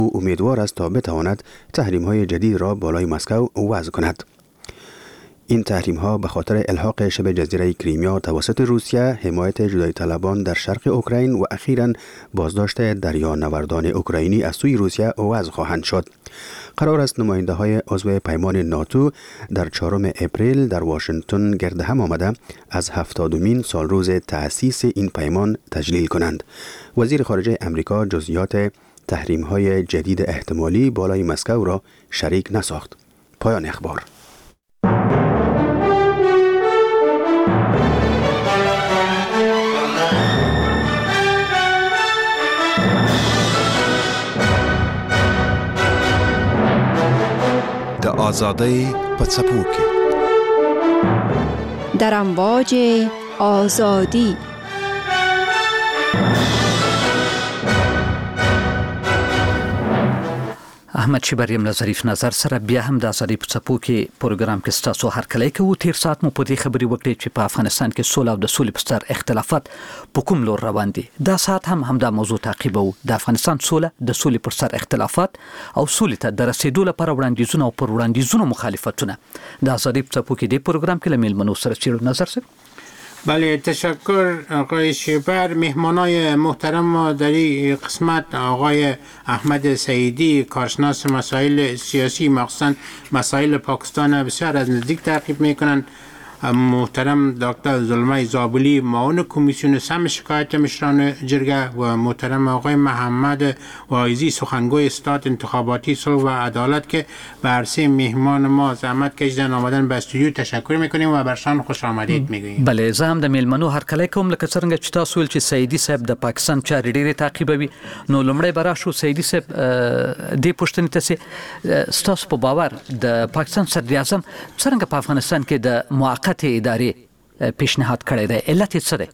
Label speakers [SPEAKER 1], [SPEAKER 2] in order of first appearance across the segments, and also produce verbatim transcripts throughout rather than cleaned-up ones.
[SPEAKER 1] او امیدوار است تا بتواند تحریم های جدید را بالای مسکو وضع کند. این تحریم ها به خاطر الحاق شبه جزیره کریمیا توسط روسیه، حمایت جدایی طلبان در شرق اوکراین و اخیراً بازداشت دریانوردان اوکراینی از سوی روسیه وضع خواهند شد. قرار است نماینده های عضو پیمان ناتو در چهارم اپریل در واشنگتن گرد هم آمده از هفتادمین سالروز تأسیس این پیمان تجلیل کنند. وزیر خارجه امریکا جزئیات تحریم های جدید احتمالی بالای مسکو را شریک نساخت. پایان اخبار.
[SPEAKER 2] د آزادۍ په څپو کې
[SPEAKER 3] در امواج آزادی.
[SPEAKER 4] احمد شبریم له ظریف نظر سره بیا هم د آزادۍ په څپو کې پروګرام کې ستاسو هرکلی کوو. تیر ساعت مو په دې خبرې وکړې چې په افغانستان کې سوله او د سولې په سر اختلافات په کوم لور روان دي. دا ساعت هم همدا موضوع تعقیبوو. د افغانستان سوله، د سولې پر سر اختلافات او سولې ته د رسیدو لپاره وړاندیزونه او پر وړاندیزونو مخالفتونه. د آزادۍ په څپو کې د پروګرام کې له میلمنو سره چیرې نظر سره.
[SPEAKER 5] بله، تشکر آقای شیبر. مهمانای محترم ما در این قسمت آقای احمد سعیدی، کارشناس مسائل سیاسی مخصوصا مسائل پاکستان بسیار از نزدیک تعقیب میکنن. محترم دکتر زلمه زابلی، معاون کمیسیون سم شکایت مشران جرگه و محترم آقای محمد واعظی، سخنگوی استاد انتخاباتی صلح و عدالت که به عرصه مهمان ما زحمت کشیدن آمدن به استودیو تشکر میکنیم و برشان خوش آمدید میگوییم.
[SPEAKER 4] بله، زه هم د میلمنو هرکلی کوم. لکه څنګه چې تاسو ویل چې سعیدي صاحب د پاکستان چارې ډېرې تعقیبوي، نو لومړی به راشو سعیدي صاحب دې پوښتنې ته چې ستاسو په باور د پاکستان صدراعظم څرنګه په افغانستان کې د موقت ادارې پیشنهاد کړی دی، علت یې څه دی؟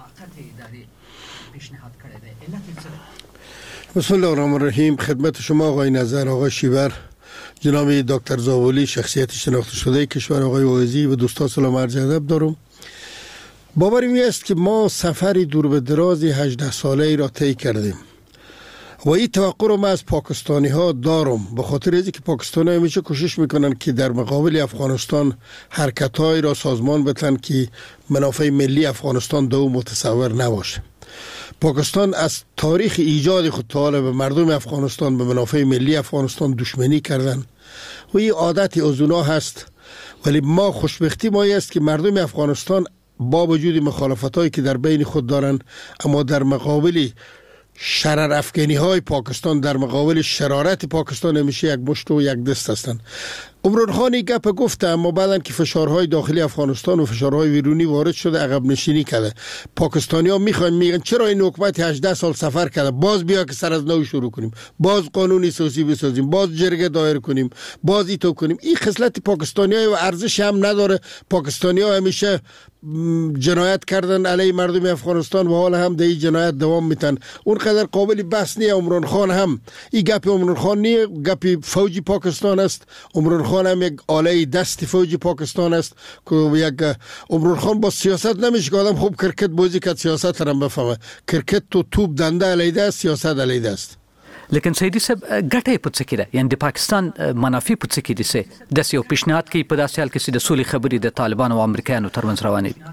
[SPEAKER 6] بسم الله الرحمن الرحیم. خدمت شما آقای نظر، آقای شیبر، جناب دکتر زاولی، شخصیت شناخته شده کشور، آقای واعظی و دوستان سلام عرض ادب دارم. باورم این است که ما سفری دور به دراز هجده ساله ای را طی کردیم و این توقع رو من از پاکستانی ها دارم، به خاطر اینکه پاکستانی ها همیشه کوشش میکنن که در مقابل افغانستان حرکت های را سازمان بدن که منافع ملی افغانستان دو متصور نباشه. پاکستان از تاریخ ایجاد خود تعالی به مردم افغانستان، به منافع ملی افغانستان دشمنی کردن و این عادت از اونا هست. ولی ما خوشبختی ما است که مردم افغانستان با وجود مخالفت هایی که در بین خود دارن، اما در مقابل شرر افغانی های پاکستان، در مقابل شرارت پاکستان همیشه یک مشت و یک دست هستند. عمران خان گپ گفته، اما بعدن که فشارهای داخلی افغانستان و فشارهای بیرونی وارد شده عقب نشینی کرده. پاکستانی ها میخوان میگن چرا این حکومت هجده سال سفر کرده، باز بیا که سر از نو شروع کنیم، باز قانون اساسی بسازیم، باز جرگه دایر کنیم، باز ایتو کنیم. این خصلت پاکستانی ها و ارزش هم نداره. پاکستانی ها همیشه جنایت کردن علیه مردم افغانستان و حالا هم در این جنایت دوام میتن. اون قدر قابل بحث نیه. عمران خان هم این گپ عمران خان نیه، گپ فوجی پاکستان است. عمران خان هم یک آله دست فوجی پاکستان است که یک عمران خان با سیاست نمیشه که آدم خوب کرکت بازی کرد سیاست هم بفهمه. کرکت تو توپ دنده علیده است، سیاست علیده است.
[SPEAKER 4] لیکن سیدی صاحب ګټه په څه کې ده؟ یعنی د پاکستان منافع په څه کې دي؟ سه د یو پیشنهاد کې په داسې حال کې چې د سولې خبرې د طالبانو او امریکایانو ترمنځ روانې دي.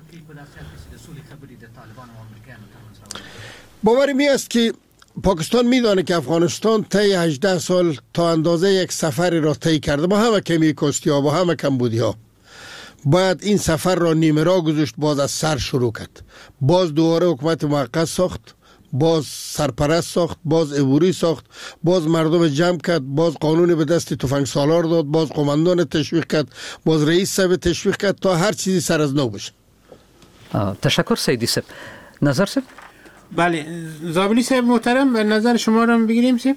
[SPEAKER 6] باور می است که پاکستان میدانه که افغانستان طی هجده سال تا اندازه یک سفر را طی کرده، با همه کمی کاستی ها، با همه کمبودی ها. باید این سفر را نیمه راه گذاشت، باز از سر شروع کرد. باز دوباره حکومت موقت ساخت، باز سرپرست ساخت، باز عبوری ساخت، باز مردم جمع کرد، باز قانون به دست تفنگ سالار داد، باز قماندان تشویق کرد، باز رئیس صاحب تشویق کرد تا هر چیزی سر از نو بشه.
[SPEAKER 4] تشکر سیدی صاحب. نظر صاحب؟
[SPEAKER 5] بله، زابلی صاحب محترم نظر شما را بگیریم صاحب.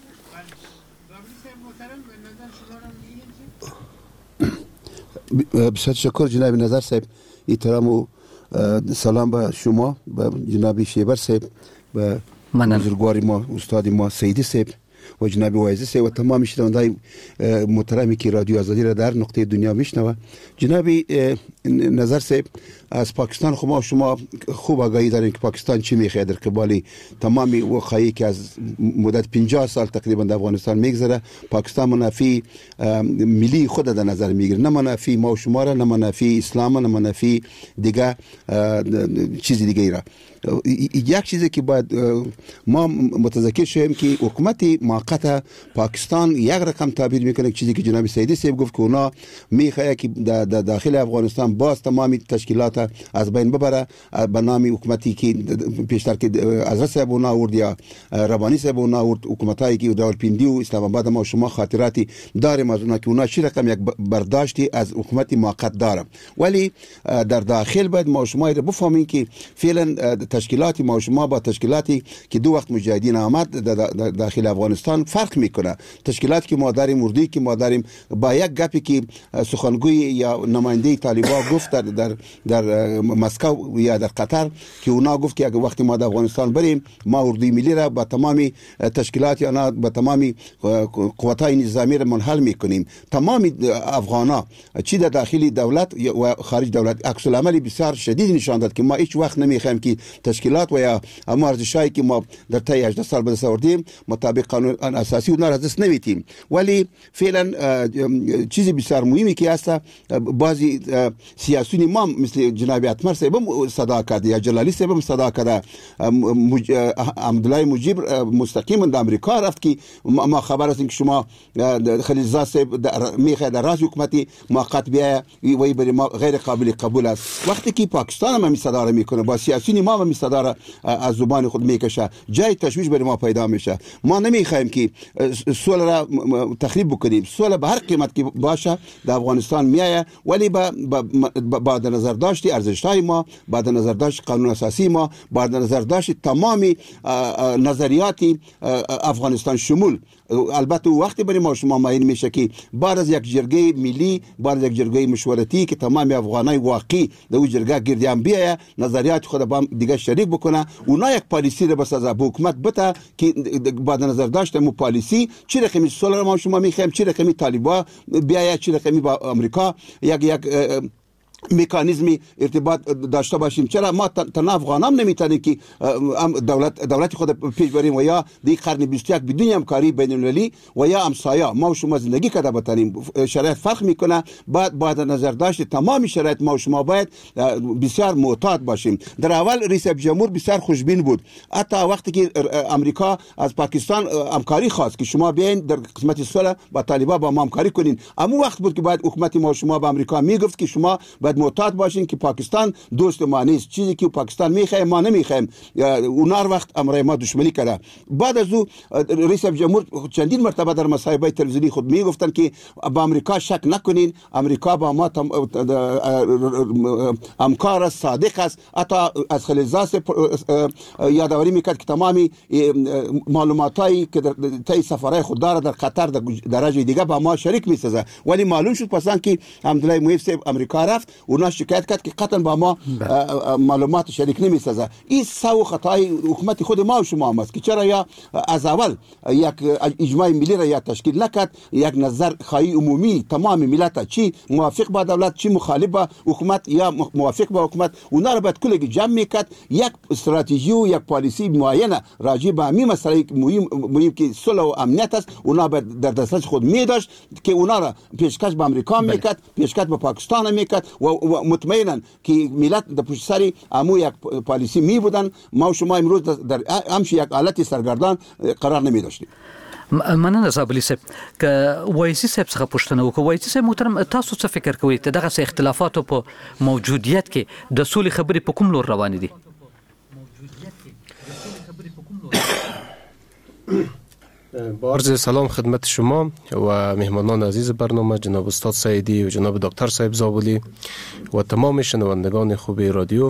[SPEAKER 1] بسیار تشکر جناب نظر صاحب. احترام و سلام به شما، به جناب شیبر صاحب، به بزرگوار ما استاد ما سیدی صاحب
[SPEAKER 7] و جناب وایزی و تمام شنوندگان محترمی که رادیو آزادی را در نقطه دنیا میشنوه. جناب نظر سے از پاکستان خو ما شما خوب آگاهی دارین که پاکستان چی میخواد در قبال تمامی وقایعی که از مدت پنجاه سال تقریبا در افغانستان میگذره. پاکستان منافی ملی خود در نظر میگیره، نه منافی ما و شما را، نه منافی اسلام، نه منافی دیگه چیزی دیگه را. یک چیزی که باید ما متذکر شویم که حکومت موقت پاکستان یک رقم تعبیر میکنه، چیزی که جناب سیدی صاحب گفت که اونا میخواد که در داخل افغانستان باز تمامی تشکیلات از بین ببره به نام حکومتی که پیشتر که حضرت صاحب اونا آورد یا ربانی صاحب اونا آورد، حکومتایی که راولپیندی و اسلام آباد ما شما خاطراتی داریم از اونا که اونا چی رقم یک برداشتی از حکومت موقت داره. ولی در داخل باید ما شما رو بفهمیم که فعلا تشکیلات ما شما با تشکیلاتی که دو وقت مجاهدین آمد در داخل افغانستان فرق میکنه. تشکیلات که ما داریم، اردویی که ما داریم، با یک گپی که سخنگوی یا نماینده طالبان گفت در در در مسکو یا در قطر که اونا گفت که اگه وقتی ما در افغانستان بریم ما اردوی ملی را با تمامی تشکیلات یا با تمامی قوت‌های نظامی را منحل میکنیم. تمامی افغانا چی در داخل دولت و خارج دولت عکس العمل بسیار شدید نشان داد که ما هیچ وقت نمیخوایم که تشکیلات و یا ارزشایی که ما در طی هجده سال به دست آوردیم مطابق قانون اساسی اونها را دست نمیدیم. ولی فعلا چیزی بسیار مهمی که هست، بعضی سیاسیون ما مثل جناب اتمر صاحب صدا کرده یا جلالی صاحب صدا کرده، عبدالله مجیب مستقیما در امریکا رفت که ما خبر هستیم که شما خلیلزاد صاحب میخواد در راز حکومتی موقت بیاید و برای ما غیر قابل قبول است. وقتی که پاکستان هم صدا را میکنه با سیاسیون ما هم صدا را از زبان خود میکشه، جای تشویش برای ما پیدا میشه. ما نمیخوایم که صلح را تخریب بکنیم. صلح به هر قیمت که باشه در افغانستان میایه، ولی با با در نظر داشتی ارزش‌های ما، با در نظر داشت قانون اساسی ما، با در نظر داشت تمامی نظریاتی افغانستان شمول. البته وقتی برای ما شما معین میشه که بعد از یک جرگه ملی، بعد از یک جرگه مشورتی که تمام افغانای واقعی در اون جرگه گردیان بیایه، نظریات خود با دیگه شریک بکنه، اونا یک پالیسی رو بسازه، به حکومت بده که بعد نظر داشته مو پالیسی چی رقمی صلح ما شما میخوایم، چی رقمی طالبان بیایه، چی رقمی با امریکا یک یک مکانیزمی ارتباط داشته باشیم. چرا ما تنها افغان هم نمیتونیم که دولت دولت خود پیش بریم و یا دی قرن بیست و یک بدون همکاری بین المللی و یا همسایه ما و شما زندگی کرده بتونیم؟ شرایط فرق میکنه. بعد بعد نظر داشت تمام شرایط ما و شما باید بسیار محتاط باشیم. در اول رئیس جمهور بسیار خوشبین بود، حتی وقتی که امریکا از پاکستان همکاری خواست که شما بیاین در قسمت صلح با طالبان با ما همکاری کنین، اما وقت بود که بعد حکومت ما و شما با امریکا میگفت که شما باید محتاط باشین که پاکستان دوست ما نیست، چیزی که پاکستان میخواد ما نمیخوایم. اون هر وقت امر ما دشمنی کرده. بعد از او رئیس جمهور چندین مرتبه در مصاحبه تلویزیونی خود میگفتن که با امریکا شک نکنین، امریکا با ما همکار صادق است. حتی از خلیلزاد یادآوری میکرد که تمامی معلوماتایی که در طی سفرهای خود داره در قطر در درجه دیگه با ما شریک میسازه. ولی معلوم شد پسان که عبدالله مجیب صاحب امریکا رفت، اونا شکایت کرد که قطعا با ما معلومات شریک نمیسازه. این سو خطای حکومت خود ما و شما هم است که چرا یا از اول یک اجماع ملی را یا تشکیل نکرد، یک نظر خواهی عمومی تمام ملت چی موافق با دولت چی مخالف با حکومت یا موافق با حکومت، اونا را باید کلی جمع میکرد، یک استراتژی و یک پالیسی معینه راجع به همین مسئله مهم مهم که صلح و امنیت است، اونا باید در دسترس خود میداشت که اونا را پیشکش به امریکا میکرد، پیشکش به پاکستان میکرد و مطمئنا که ملت در پشت سر امو یک پالیسی می بودن. ما و شما امروز در همش یک حالت سرگردان قرار نمی داشتیم.
[SPEAKER 4] مننه زابلی صاحب. که وایزی صاحب څخه پوښتنه وکړه. وایزی صاحب محترم، تاسو څه فکر کوئ ته دغه اختلافات په موجودیت کې د سولې خبرې په کوم لور روانې دي؟
[SPEAKER 8] با عرض سلام خدمت شما و مهمانان عزیز برنامه، جناب استاد سعیدی و جناب دکتر صاحب زابلی و تمام شنوندگان خوب رادیو.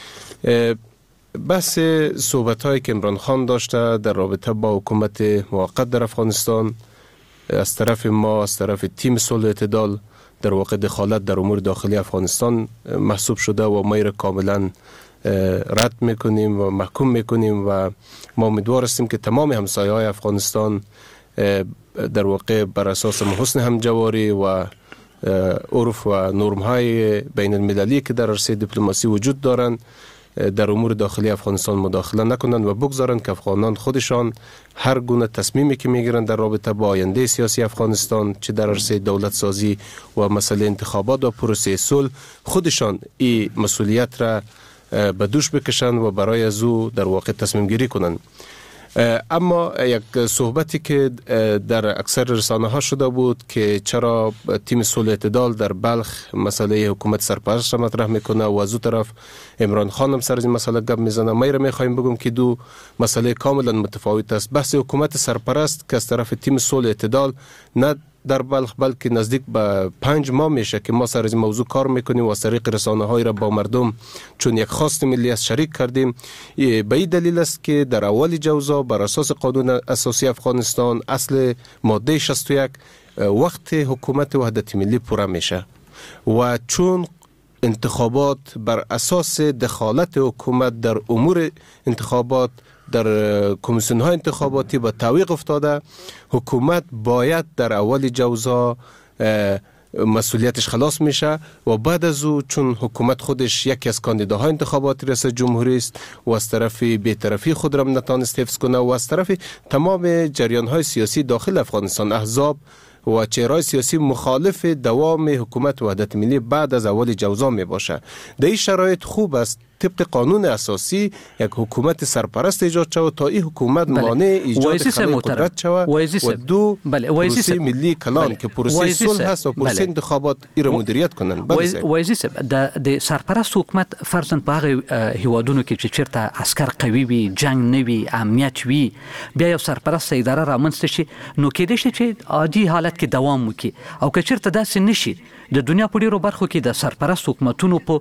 [SPEAKER 8] بحث صحبت هایی که عمران خان داشته در رابطه با حکومت موقت در افغانستان از طرف ما، از طرف تیم صلح اعتدال، در واقع دخالت در امور داخلی افغانستان محسوب شده و ما را کاملا رد میکنیم و محکوم میکنیم و ما امیدوار هستیم که تمام همسایه های افغانستان در واقع بر اساس حسن همجواری و عرف و نرم های بین المللی که در عرصه دیپلماسی وجود دارند در امور داخلی افغانستان مداخله نکنند و بگذارند که افغانان خودشان هر گونه تصمیمی که میگیرند در رابطه با آینده سیاسی افغانستان، چه در عرصه دولت سازی و مسئله انتخابات و پروسه صلح، خودشان این مسئولیت را به دوش بکشند و برای از او در واقع تصمیم گیری کنند. اما یک صحبتی که در اکثر رسانه ها شده بود که چرا تیم صلح اعتدال در بلخ مسئله حکومت سرپرست را مطرح میکنه و از او طرف عمران خان هم سر از این مسئله گپ میزنه، ما را میخوایم بگم که دو مسئله کاملا متفاوت است. بحث حکومت سرپرست که از طرف تیم صلح اعتدال نه در بلخ بلکه نزدیک به پنج ماه میشه که ما سر از این موضوع کار میکنیم و از طریق رسانه های را با مردم چون یک خواست ملی است شریک کردیم. به این دلیل است که در اول جوزا بر اساس قانون اساسی افغانستان اصل ماده شصت و یک وقت حکومت وحدت ملی پوره میشه و چون انتخابات بر اساس دخالت حکومت در امور انتخابات در کمیسیون های انتخاباتی به تعویق افتاده، حکومت باید در اول جوزا مسئولیتش خلاص میشه و بعد از او چون حکومت خودش یکی از کاندیداهای انتخابات ریاست جمهوری است و از طرف بی‌طرفی خود را نتانست حفظ کنه و از طرف تمام جریان های سیاسی داخل افغانستان، احزاب و چهرهای سیاسی مخالف دوام حکومت وحدت ملی بعد از اول جوزا می باشه. در این شرایط خوب است طبق قانون اساسی یک حکومت سرپرست ایجاد شود تا این حکومت مانع ایجاد خلای قدرت شود و دو پروسه ملی کلان که پروسه صلح هست و پروسه انتخابات این را مدیریت کنند.
[SPEAKER 4] وایزی صاحب د سرپرست حکومت فرضاً په هغه هیوادونو کې چې چیرته عسكر قوي وي، جنگ نه وي، امنیت وي، بیا یو سرپرست اداره رامنځته شي نو کېدای شي چې عادي حالت کې دوام وکړي او که چیرته داسې نشي د دنیا په ډیرو برخو کې د سرپرست حکومتونو په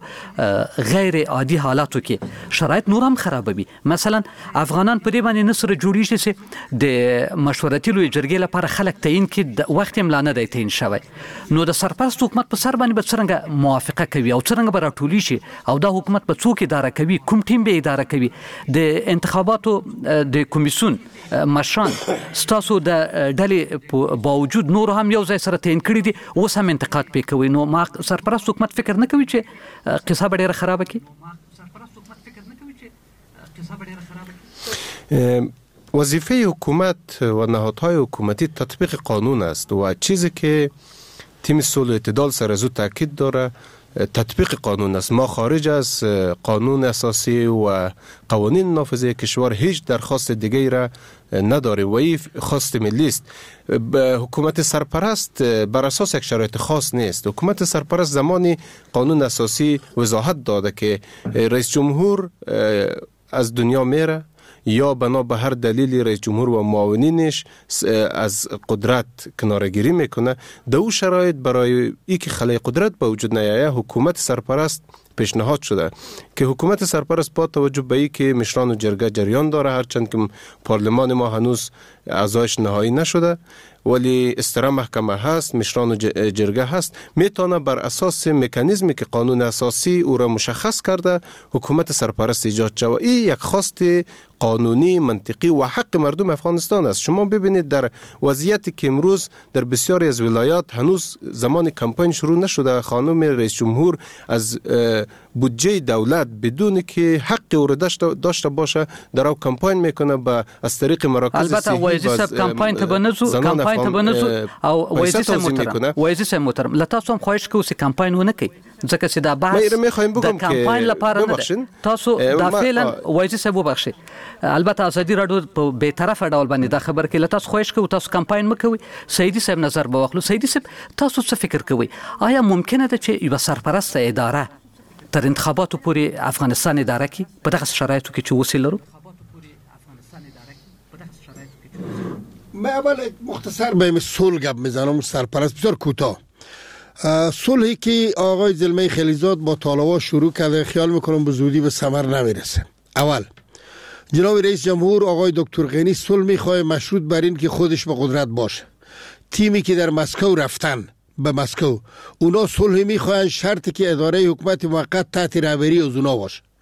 [SPEAKER 4] غیر عادي حالاتو کې شرایط نور هم خرابوي. مثلا افغانان په دې باندې نصر جوړیږي چې د مشورتي لوی جرګې لپاره خلک تعیین کې د وخت هم لا نه دی تعیین شوی، نو د سرپرست حکومت په سر باندې به څرنګه موافقه کوي او څرنګه به راټولی شي او دا حکومت به څوک اداره کوي، کوم ټیم به اداره کوي. د انتخاباتو د کمیسیون مشران ستاسو د ډلې په باوجود نور هم یو ځای سره تعیین کړي دي، اوس هم انتقاد پې کوي. نو ما سرپرست حکومت فکر نه کوي چې قصه به ډیره خرابه کړي؟
[SPEAKER 8] وظیفه حکومت و نهادهای حکومتی تطبیق قانون است و چیزی که تیم صلح اعتدال سر از او تاکید داره تطبیق قانون است. ما خارج از قانون اساسی و قوانین نافذه کشور هیچ درخواست دیگری را نداره و این خواست ملی است. حکومت سرپرست بر اساس یک شرایط خاص نیست. حکومت سرپرست زمانی قانون اساسی وضاحت داده که رئیس جمهور از دنیا میره یا بنا به هر دلیلی رئیس جمهور و معاونینش از قدرت کناره‌گیری میکنه، در او شرایط برای اینکه خلای قدرت به وجود نیاید حکومت سرپرست پیشنهاد شده که حکومت سرپرست با توجه به این که مشران و جرگه جریان داره، هرچند که پارلمان ما هنوز اعضایش نهایی نشده ولی استرا محکمه هست، مشران و جرگه هست، میتونه بر اساس مکانیزمی که قانون اساسی او را مشخص کرده حکومت سرپرست ایجاد شود. این یک خواست قانونی، منطقی و حق مردم افغانستان است. شما ببینید در وضعیتی که امروز در بسیاری از ولایات هنوز زمان کمپاین شروع نشده، خانم رئیس جمهور از بودجه دولت بدون که حق او را داشته باشه در او کمپاین میکنه با از طریق مراکز
[SPEAKER 4] صحی البته کمپاین ته بنزو کمپاین ته بنزو او وایزی سم محترم وایزی سم محترم لته تاسو هم خواهش کوم چې کمپاین ونه کوي ځکه چې دا بحث د کمپاین لپاره نه تاسو دا فعلا وایزی سم وبخښي. البته ازادي رادیو په به طرفه ډول باندې دا خبر کې لته خواهش کوم تاسو کمپاین مکوي. سیدی صاحب نظر به واخلو. سیدی صاحب تاسو څه فکر کوئ؟ آیا ممکنه ده چې یو سرپرست اداره تر انتخاباتو پورې افغانستان اداره کی په دغه شرایطو کې چې وسیل لرو؟
[SPEAKER 6] من اول مختصر به صلح گپ میزنم سرپرست بسیار کوتاه. صلحی که آقای زلمه خلیزاد با طالبان شروع کرده خیال میکنم به زودی به ثمر نمیرسه. اول جناب رئیس جمهور آقای دکتر غنی صلح میخواه مشروط بر این که خودش به قدرت باشه. تیمی که در مسکو رفتن به مسکو اونا صلح میخواهن شرطی که اداره حکومت موقت تحت رهبری از اونا باشه.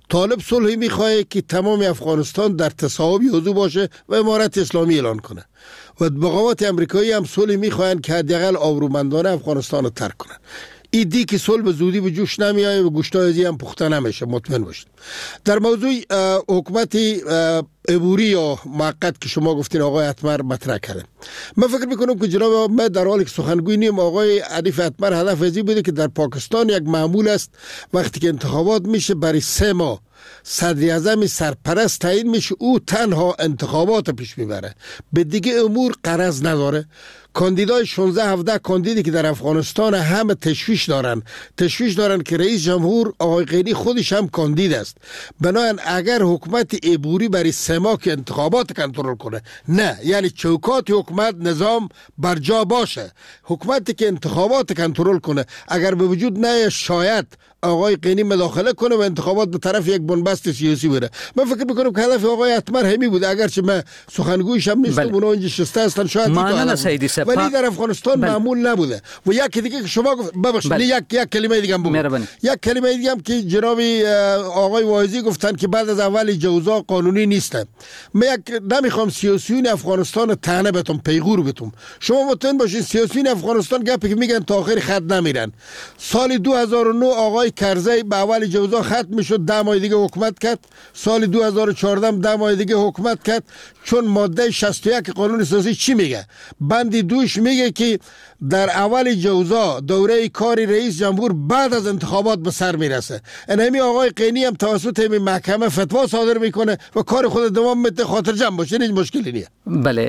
[SPEAKER 6] طالب صلحی میخواه که تمام افغانستان در تصاحب یوزو باشه و امارت اسلامی اعلان کنه و بغاوت امریکایی هم صلح میخواهند که حداقل آبرومندانه افغانستان رو ترک کنن. این دی که صلح به زودی به جوش نمیایه و گوشتای ازی هم پخته نمیشه، مطمئن باشید. در موضوع حکومت عبوری یا موقت که شما گفتین آقای اتمر مطرح کردن، من فکر میکنم که جناب ما در حالی که سخنگوی نیم آقای عریف اتمر هدف ازی بوده که در پاکستان یک معمول است وقتی که انتخابات میشه برای سه ماه صدر اعظم سرپرست تعیین میشه، او تنها انتخابات پیش میبره، به دیگه امور غرض نداره. کاندیدای شانزده هفده کاندیدی که در افغانستان همه تشویش دارن تشویش دارن که رئیس جمهور آقای غنی خودش هم کاندید است. بنابراین اگر حکومت عبوری برای سه ماه که انتخابات کنترل کنه، نه، یعنی چوکات حکومت نظام بر جا باشه، حکومتی که انتخابات کنترل کنه اگر به وجود نه شاید آقای غنی مداخله کنه و انتخابات به طرف یک بنبست سیاسی بره. من فکر میکنم که هدف آقای اتمر همین بود، اگرچه من سخنگویش هم نیستم، اونا اینجا شسته هستن شاید این ولی در افغانستان بل. معمول نبوده. و یک دیگه که شما گفت ببخشید یک یک کلمه دیگه هم بگم، یک کلمه دیگه هم که جناب آقای واعظی گفتن که بعد از اول جوزا قانونی نیسته. من یک نمیخوام سیاسیون افغانستان طعنه بتون پیغور بتون. شما مطمئن باشین سیاسیون افغانستان گپی که میگن تا آخر خط نمیرن. سال دو هزار و نه آقای کرزی به اول جوزا ختم میشد، ده ماه دیگه حکومت کرد. سال دو هزار و چهارده ده ماه دیگه حکومت کرد، چون ماده شصت و یک قانون اساسی چی میگه؟ بند دوش میگه که در اول جوزا دوره کار رئیس جمهور بعد از انتخابات به سر میرسه. انمی آقای غنی هم توسط همین محکمه فتوا صادر میکنه و کار خود دوام میده، خاطر جمع باشه، هیچ مشکلی نیست.
[SPEAKER 4] بله.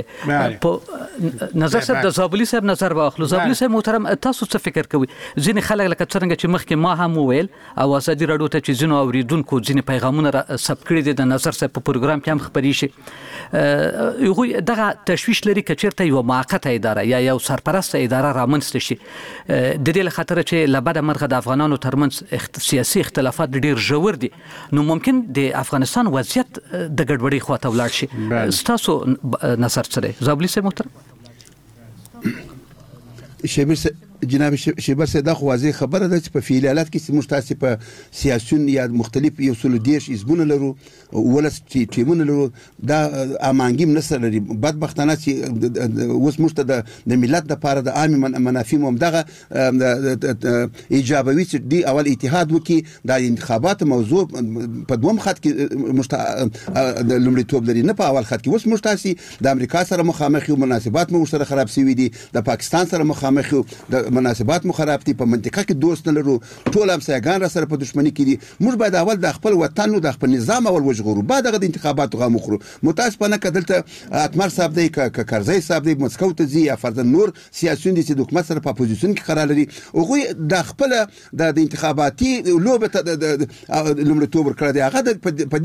[SPEAKER 4] نظر صاحب د زابلی صاحب نظر واخلو. زابلی صاحب محترم، تاسو څه فکر کوئ؟ ځینې خلک لکه څنګه چې مخکې ما هم وویل او ازادي راډیو ته چې ځینو اوریدونکو ځینې پیغامونه ثبت کړي دي د نظر صاحب په پروګرام کې هم خبرې شي، هغوی دغه تشویش لري که چېرته یوه موقته اداره یا یو سرپرسته اداره رامنځته شي د دې له خاطره چې له بده مرغه د افغانانو ترمنځ سیاسي اختلافات ډېر ژور دي، نو ممکن د افغانستان وضعیت د ګډوډۍ خواته ولاړ شي. ستاسو نظر څه دی زابلی صاحب محترم؟
[SPEAKER 7] شیبر جناب شیبر صاحب دا خو واضح خبره ده چې په فعالیت کې موږ تاسو په سیاسيون یا مختلف یو سل دیش حزبونه لرو، ولس ټیمونه لرو، دا امانګیم نسل لري. بدبختانه چې اوس موږ ته د ملت د لپاره د عام منافع مم دغه ایجابوي چې دی اول اتحاد وکي د انتخابات موضوع په دوم خط کې مشت د لومړیتوب لري، نه په اول خط کې. اوس موږ تاسو د امریکا سره مخامخ یو، مناسبات مو سره خراب شوي دي، د پاکستان سره مخامخ یو، د مناسبات مو خراب دي، په منطقه کې دوست نه لرو، ټول همسایگان را سره په دښمنی کې دي. موږ باید اول د خپل وطن او د خپل نظام اول وژغورو، بعد دغه د انتخاباتو غو مخرو. متاسفانه کدلته اتمر صاحب دی ک کرزی صاحب دی مسکو ته زی یا فرض نور سیاسيون دي چې د حکومت سره په اپوزیشن کې قرار لري، هغه د خپل د انتخاباتي لوبه د لومړیتوب ورکړه دی. هغه په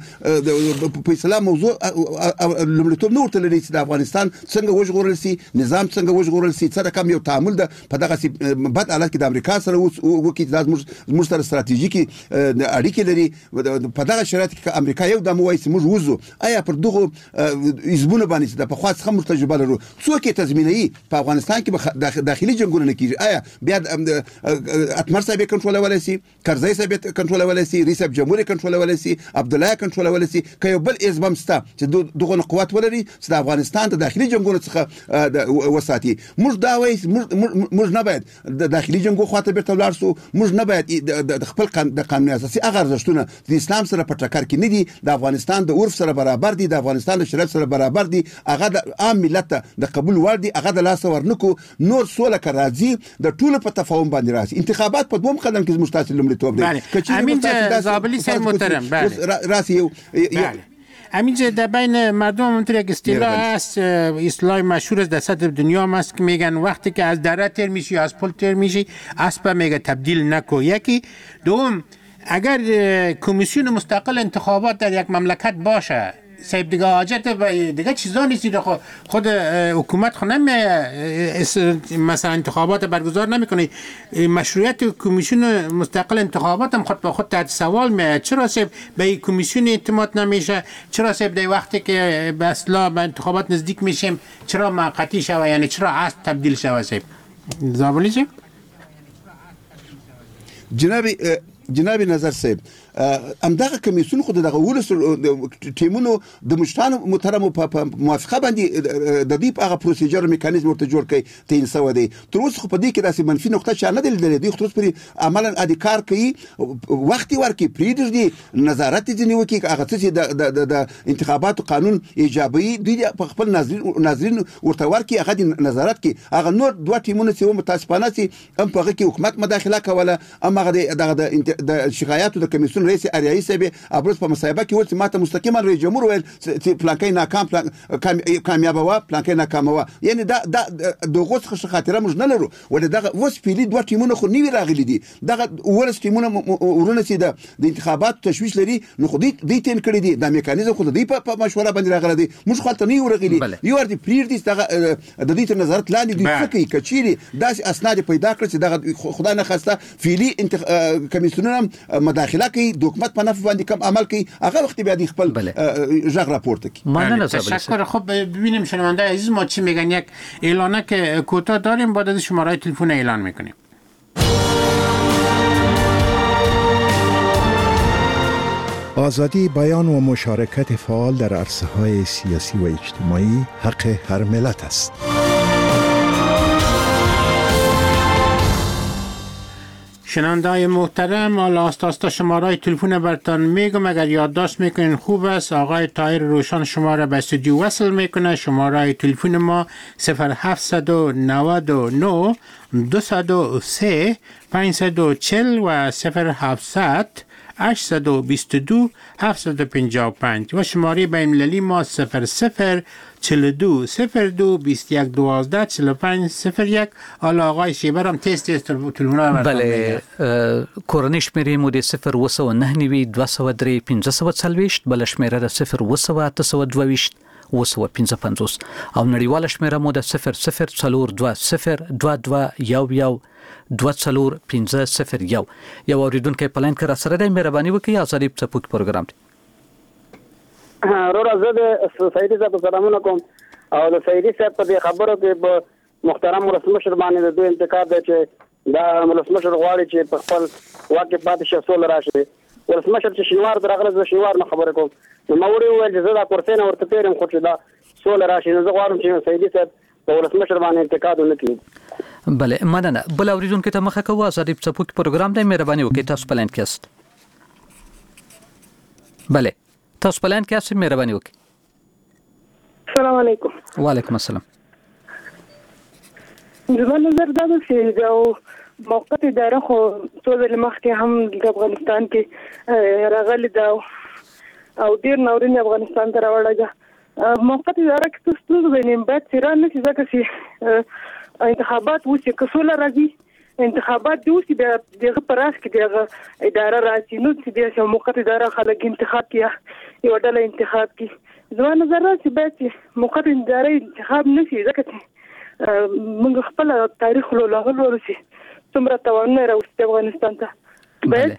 [SPEAKER 7] دې په اسلام موضوع لومړیتوب نور ته لري چې د افغانستان څنګه وژغورل سي، نظام څنګه وژغورل سي، څه رقم یو تعامل ده په دغه بد حالت کې د امریکا سره وکړي، د موږ سره ستراتیژیکي اړیکې لري. په دغه شرایط کې امریکا یو د موایس موږ وزو، آیا پر دغه حزبونه باندې د پخوا څخه موږ تجربه لرو، څوک تضمینوي په افغانستان کې داخلي جنگونه نه کیږي؟ آیا بیا اتمر صاحب کنټرولولای شي، کرزی صاحب کنټرولولای شي، رئیس جمهور کنټرولولای شي، عبد الله کنټرولولای شي، که یو بل حزب ستا چې دغه قوت ولري چې د افغانستان د داخلي جنگونو څخه وساتي؟ موږ دا وایي موږ نه باید د داخلي جنگو خواته بیرته ولاړ شو، موږ نه باید د خپل د قانون اساسي هغه ارزښتونه د اسلام سره په ټکر کې نه دي، د افغانستان د عرف سره برابر دي، د افغانستان د شریعت سره برابر دي، هغه د عام ملت د قبول وړ دي، هغه د لاس ورنکو. نور سوله که راځي د ټولو په تفاهم باندې راځي. انتخابات په دوم قدم کې زموږ تاسو لومړیتوب دی.
[SPEAKER 5] امین زابلی صاحب محترم، بله
[SPEAKER 7] راځي
[SPEAKER 5] همینجا در بین مردم همونطور یک اصطلاح است، اصطلاح مشهور است در سطح دنیا هم است که میگن وقتی که از دره تر میشی از پل تر میشی اسب میگه تبدیل نکو. یکی دوم، اگر کمیسیون مستقل انتخابات در یک مملکت باشه صاحب دیگه حاجت دیگه چیزا نیست، خود خود حکومت خود نمیه مثلا انتخابات برگزار نمیکنه، مشروعیت کمیسیون مستقل انتخابات هم خود به خود تحت سوال میاد. چرا صاحب به کمیسیون اعتماد نمیشه؟ چرا صاحب در وقتی که به اصلا به انتخابات نزدیک میشیم چرا موقتی شوه، یعنی چرا اسب تبدیل شوه؟ صاحب زابلی صاحب
[SPEAKER 7] جناب جناب نظر صاحب همدغه کمیسیون خو دغه ولس ټیمونو د مشتان محترم په موافقه باندې د دې هغه پروسیجر میکانیزم ورته جوړ کړي تین سو دی تر اوسه خو په دې کې داسې منفي نقطه چې نه دي د دې خو پر عملاً ادکار کوي وخت ورکي پریډ دي نظارت دي نیوکي هغه څه د د انتخاباتو قانون ایجابي دي په خپل ناظرین ناظرین ورته ورکي هغه نظارت کوي هغه نور دوه ټیمونه چې متاسفانه چې هم په کې حکومت مداخله کوله اما هغه د شکایاتو د کمیسیون رئیس اریایي صاحب ابرز په مصاحبه کې ورته ماته مستقیما رئیس جمهور ویل چې پلانکې ناکام کامیاب و پلانکې ناکام و یعنی دا دغه څه خاطره موږ نه لرو ولې دغه وس پیلي دوه ټیمونه خو نیوی راغلي دي دغه ورس ټیمونه ورونه چې د انتخابات تشویش لري نو خو دې دې تین کړی دي د میکانیزم خو دې په مشوره باندې راغلي دي موږ خو ته نه ورغلي یو ور دي پریر دي دغه د دې تر نظارت لاندې دي څه کچيري داس اسناد پیدا کړ چې دغه خدای نه خواسته فعلی کمیسیونونه مداخله کوي د حکومت په نفع باندې کم عمل کوي هغه وخت بیا د خپل ژغ راپورته کوي.
[SPEAKER 5] تشکر. خب ببینیم شنونده عزیز ما چی میگن. یک اعلانک کوتاه داریم بعد از شماره تلفن اعلان میکنیم.
[SPEAKER 2] آزادی بیان و مشارکت فعال در عرصه‌های سیاسی و اجتماعی حق هر ملت است.
[SPEAKER 5] شنونده‌های محترم، حالا آستا شماره تلفن برتان میگم اگر یادداشت میکنین خوب است. آقای طاهر روشن شما را به استودیو وصل میکنه. شماره تلفن ما صفر هفت نه نه دویست و سه پانصد و چهل و صفر هفت هشتصد و بیست و دو هفتصد و پنجاه و پنج و شماره بین المللی ما صفر صفر چهل و دو صفر دو بیست و یک دوازده چهل و پنج صفر یک. حالا آقای شیبر هم تست تست تلفن‌ها
[SPEAKER 4] بله کورنی شمیره مو د صفر و سو نه نوي دوه سوه درې پنځه سوه څلوېښت بل شمیره د صفر و سوه اته سوه دوه ویشت و سوه پنځه پنځوس او نړیواله شمیره مو د صفر صفر څلور دوه صفر دوه دوه یو یو دوه څلور پنځه صفر یو. یو اوریدونکو په لاین کې را سره دی، مهرباني وکړئ ازادي په څپوک پروګرام دی.
[SPEAKER 9] رو راځه د سعیدي صاحب سلامونه کوم او د سعیدي صاحب په خبرو کې په محترم ولسمشر باندې د دوی انتقاد دی چې دا ولسمشر غواړي چې په خپل واقع پاتې شي سول راشي. ولسمشر چې شینوار درغله د شینوار نه خبره کوم نو موري ویل چې دا کورسین ورته پیرم خو چې دا سول راشي نو زه غواړم چې سعیدي صاحب په ولسمشر باندې انتقاد ونکړي.
[SPEAKER 4] بله مننه. بل اوریدونکو ته مخه کوو ازادي په څپوک پروګرام دی، مهرباني وکړئ تاسو په لاین کې یاست. بله تاسو په لاین کې یاست، مهرباني وکړئ.
[SPEAKER 10] السلام علیکم.
[SPEAKER 4] وعلیکم السلام.
[SPEAKER 10] زما نظر دا دی چې دا موقت اداره خو څو ځله مخکې هم د افغانستان کې راغلي دا او ډیر نورین افغانستان ته راوړل دا موقت اداره کې څه ستونزې وینم باید څیران نه چې ځکه چې انتخابات وشي کسوله راځي انتخابات دی وشي بیا دغه پراس کې دغه اداره راځي نو چې دغه موقت اداره خلک انتخاب کیه یو ډله انتخاب کی. زما نظر دا چې باید موقت اداره انتخاب نشي ځکه چې موږ خپل تاریخ له لغړ ورسي څومره توانونه راوستي افغانستان ته باید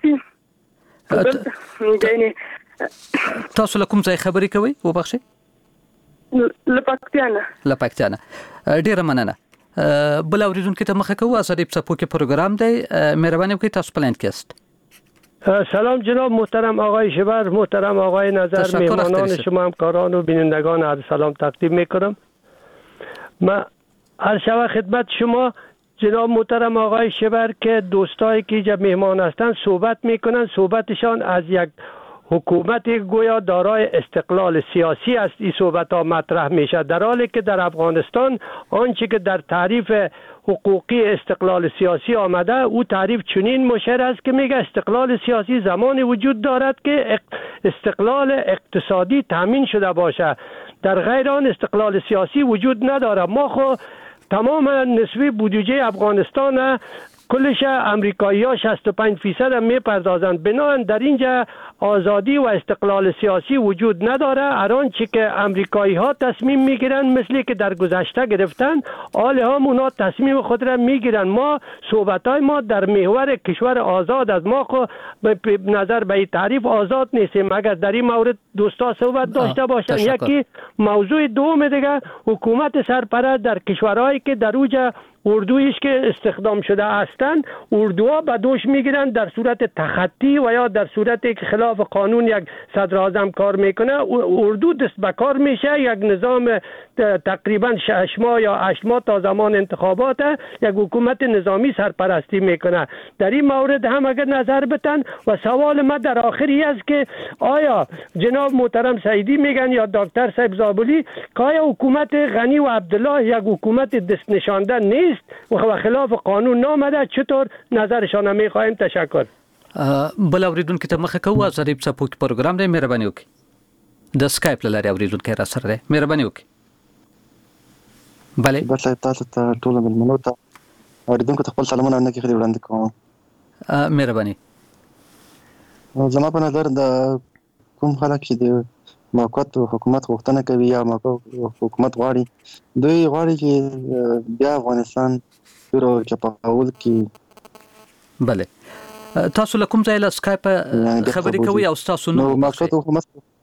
[SPEAKER 10] چې
[SPEAKER 4] تاسو له کوم ځای خبرې کوئ وبخښئ؟
[SPEAKER 10] له پاکستانه.
[SPEAKER 4] له پاکستانه. ډیره مننه. بل اوریدونکو ته مخه کوو ازادي په څپوک پروګرام دی، مهرباني وکړئ تاسو په لاین کې یاست.
[SPEAKER 11] سلام جناب محترم آقای شبر، محترم آقای نظر، مهمانان شما، همکاران و بینندگان عرض سلام تقدیم میکنم. من عرض شود خدمت شما جناب محترم آقای شبر که دوستایی که اینجا مهمان هستند صحبت میکنن، صحبتشان از یک حکومت گویا دارای استقلال سیاسی است این صحبت ها مطرح میشه، در حالی که در افغانستان آنچه که در تعریف حقوقی استقلال سیاسی آمده او تعریف چنین مشر است که میگه استقلال سیاسی زمانی وجود دارد که استقلال اقتصادی تامین شده باشه، در غیر آن استقلال سیاسی وجود نداره. ما خو تمام نسبی بودجه افغانستان کلش امریکایی ها شصت و پنج فیصد هم میپردازند، بنابراین در اینجا آزادی و استقلال سیاسی وجود نداره. هر چی که امریکایی ها تصمیم میگیرن مثلی که در گذشته گرفتن حال هم اونا تصمیم خود را میگیرن. ما صحبت های ما در محور کشور آزاد از ما خو به نظر به این تعریف آزاد نیستیم اگر در این مورد دوستا صحبت داشته باشن. یکی موضوع دوم دیگه حکومت سرپرست در کشورهایی که در اوجا اردویش که استخدام شده هستند اردوها به دوش میگیرن در صورت تخطی و یا در صورتی که خلاف قانون یک صدر اعظم کار میکنه اردو دست به کار میشه. یک نظام تقریبا شش ماه یا هشت ماه تا زمان انتخابات یک حکومت نظامی سرپرستی میکنه. در این مورد هم اگر نظر بتن و سوال ما در آخری است که آیا جناب محترم سعیدی میگن یا دکتر صاحب زابلی که آیا حکومت غنی و عبدالله یک حکومت دست نشانده نیست و خلاف قانون نامده؟ چطور نظرشان میخوایم؟ تشکر.
[SPEAKER 4] بل اوریدونکو ته مخه کوو ظریف څپو کې پروګرام دی مهرباني وکړئ د سکایپ لاري اوریدونکو را سره دی مهرباني وکړئ. بله
[SPEAKER 12] بل تاسو ته ټول ملمنو ته اوریدونکو ته خپل سلامونه نه کېږي وړاندې کوم.
[SPEAKER 4] مهرباني.
[SPEAKER 12] زما په نظر د کوم خلک چې د موقت حکومت غوښتنه کوي یا موقت حکومت غواړي دوی غواړي چې بیا افغانستان پرو چپاول کې.
[SPEAKER 4] بله تاسو له کوم ځای له سکایپ خبرې کوي او تاسو نو
[SPEAKER 12] مقصد حکومت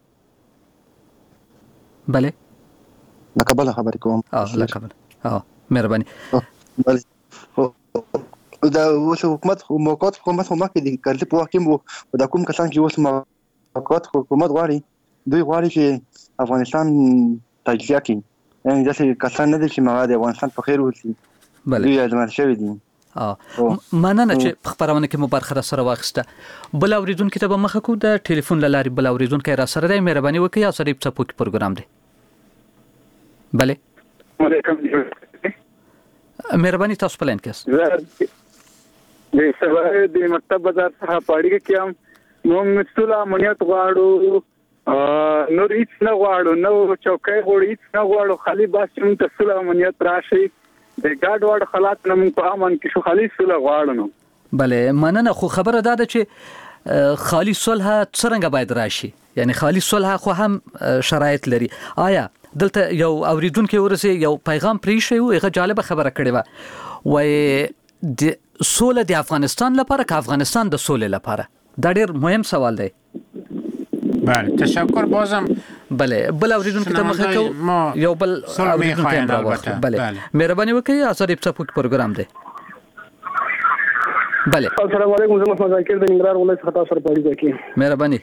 [SPEAKER 4] بله
[SPEAKER 12] له کابل خبرې کوم.
[SPEAKER 4] اه له کابل. اه مهرباني.
[SPEAKER 12] بله دا اوس حکومت موقت حکومت هم کې د کړل په وخت کې دا کوم کسان چې اوس موقت حکومت غواړي دوی غواړي چې افغانستان تجزیه کړي. یعنی داسې کسان نه دي چې موږ د افغانستان په خیر اوسي.
[SPEAKER 4] بله
[SPEAKER 12] دوی ازمایل شوي دي.
[SPEAKER 4] اه مننه چې په خبرونه کې مو برخه را سره واخیسته. بل اوریدونکو ته به مخه کو د ټلیفون له لارې بل اوریدونکو را سره دی مهرباني وکړئ یا ظریف څپو کې پروګرام دی. بله مهرباني تاسو په لاین کې
[SPEAKER 13] د سبا د مکتب بازار څخه پاړی کې هم موږ ټول امنیت غواړو نور هیڅ نه غواړو نو چوکۍ غواړو هیڅ نه غواړو خالي بس موږ ته ټول امنیت راشي د ګاډ وړ حالات نه موږ په امن کې شو خالي ټول غواړو نو.
[SPEAKER 4] بله مننه خو خبره دا ده چې خالي صلح څنګه باید راشي یعنی خالي صلح خو هم شرایط لري. آیا دلته یو اوریدونکو ورسه یو پیغام پری شوی هغه جالب خبره کړې و و د سوله د افغانستان لپاره که افغانستان د سوله لپاره دا ډیر مهم سوال دی.
[SPEAKER 5] بله تشکر بازم.
[SPEAKER 4] بله بل اوریدونکو ته مخه کو یو بل اوریدونکو هم راوخته. بله مهرباني وکړئ ازادي په پروګرام دی. بله
[SPEAKER 14] السلام علیکم زما محمد ذکر د ننګرهار ولایت څخه تاسو سره پوښتنه کوي.
[SPEAKER 4] مهرباني.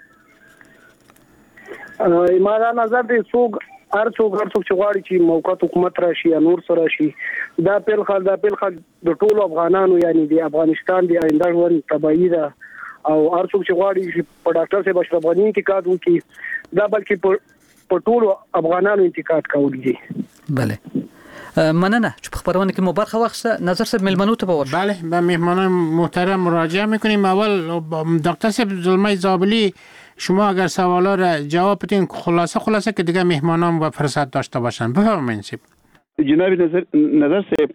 [SPEAKER 14] ما دا نظر دی څوک هر څوک هر څوک چې غواړي چې موقت حکومت راشي یا نور سره راشي دا پیل خل دا پیل خل د ټولو افغانانو یعنی د افغانستان د آینده ژوند تبعی ده او هر څوک چې غواړي چې په ډاکټر صاحب اشرف غنی انتقاد وکړي دا بلکې په ټولو افغانانو انتقاد کوي دي.
[SPEAKER 4] بله مننه چې په خبرونه کې مو برخه واخیسته. نظر صاحب ملمنو ته باور.
[SPEAKER 5] بله به مهمانان محترم مراجعه میکنیم. اول دکتر صاحب زلمه زابلی شما اگر سوالا را جواب بدین خلاصه خلاصه که دیگه مهمانان با فرصت داشته باشن. بفرمایید.
[SPEAKER 7] جناب نظر نظر صاحب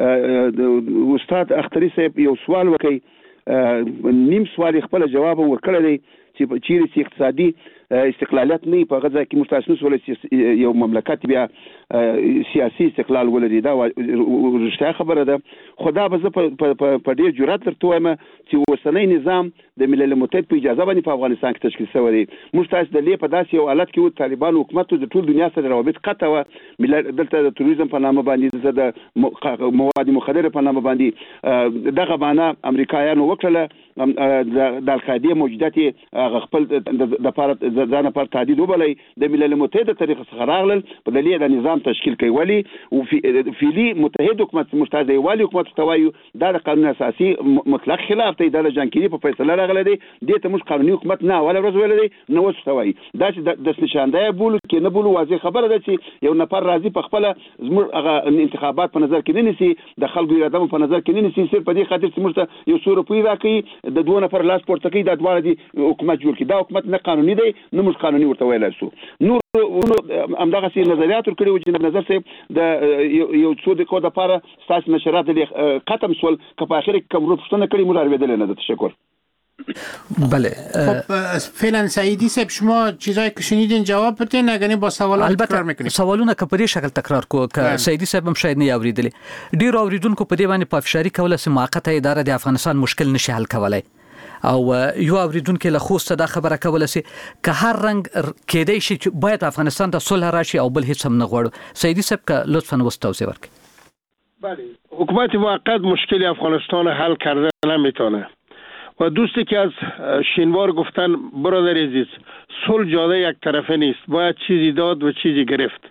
[SPEAKER 7] استاد اختری صاحب یو سوال وکي نیم سوال خپل جواب ورکړی دی چې چیرې اقتصادي استقلالیت نه په غزا کې مستثنی ولې یو مملکت بیا سیاسي استقلال ولري دا رښتیا خبره ده. خدا به په ډیر جرأت درته وایم چې اوسنی نظام د ملل متحد په اجازه باندې په افغانستان کې تشکیل شوی دی. موږ تاسو د لې په داسې یو حالت کې و طالبان حکومت د ټول دنیا سره روابط قطع و دلته د تروریزم په نامه باندې د مواد مخدره په نامه باندې دغه باندې امریکایانو وکړه د القاعده موجودات خپل د لپاره ځان پر تهدید وبلای د ملل متحد طریقه څخه راغلل په دلیل د نظام تشکیل کوي ولی او فعلی متحد حکومت مشترک والی حکومت توایو دا د قانون اساسي مطلق خلاف دی د جانکيري په فیصله راغله دی د ته مش قانوني حکومت نه ولا ورځ ویل دی نو وڅ توایي دا چې د نشاندای بول کې نه بول واضح خبره ده چې یو نفر راضي په خپل زموږ هغه انتخابات په نظر کې نه نیسي د خلکو اراده په نظر کې نه نیسي صرف په دې خاطر چې موږ یو سور په راکې د دوه نفر لاس پورته کوي د دواړه دي حکومت جوړ کړي دا حکومت نه قانوني دی نه مش قانوني ورته ویل شو. نور همدغه سي نظریات ورکړي و چې نظر صاحب د یو څو د کو د لپاره تاسو نشرات ختم سول که په اخر کې کوم پوښتنه کړې مو راوېدل نه ده. تشکر.
[SPEAKER 5] بله خب فعلا سعیدی صاحب شما چیزایی که شنیدین جواب بدین اگر با سوالات تکرار میکنید.
[SPEAKER 4] سوالونه که په دې شکل تکرار کو که سعیدی صاحب هم شاید نه اوریدلی ډیر اوریدونکو په دې باندې په افشاری کوله چې موقته اداره د افغانستان مشکل نشي حل کولای او یو اوریدونکو له خوسته دا خبره کوله چې که هر رنگ کېدای شي چې باید افغانستان د صلح راشي او بل هیڅ هم نه غواړو. سعیدی صاحب که لطفا وستوسه ورکړي.
[SPEAKER 6] بله، حکومت موقت مشکل افغانستان حل کرده نمیتونه و دوستی که از شینوار گفتن برادر عزیز صلح جاده یک طرفه نیست، باید چیزی داد و چیزی گرفت.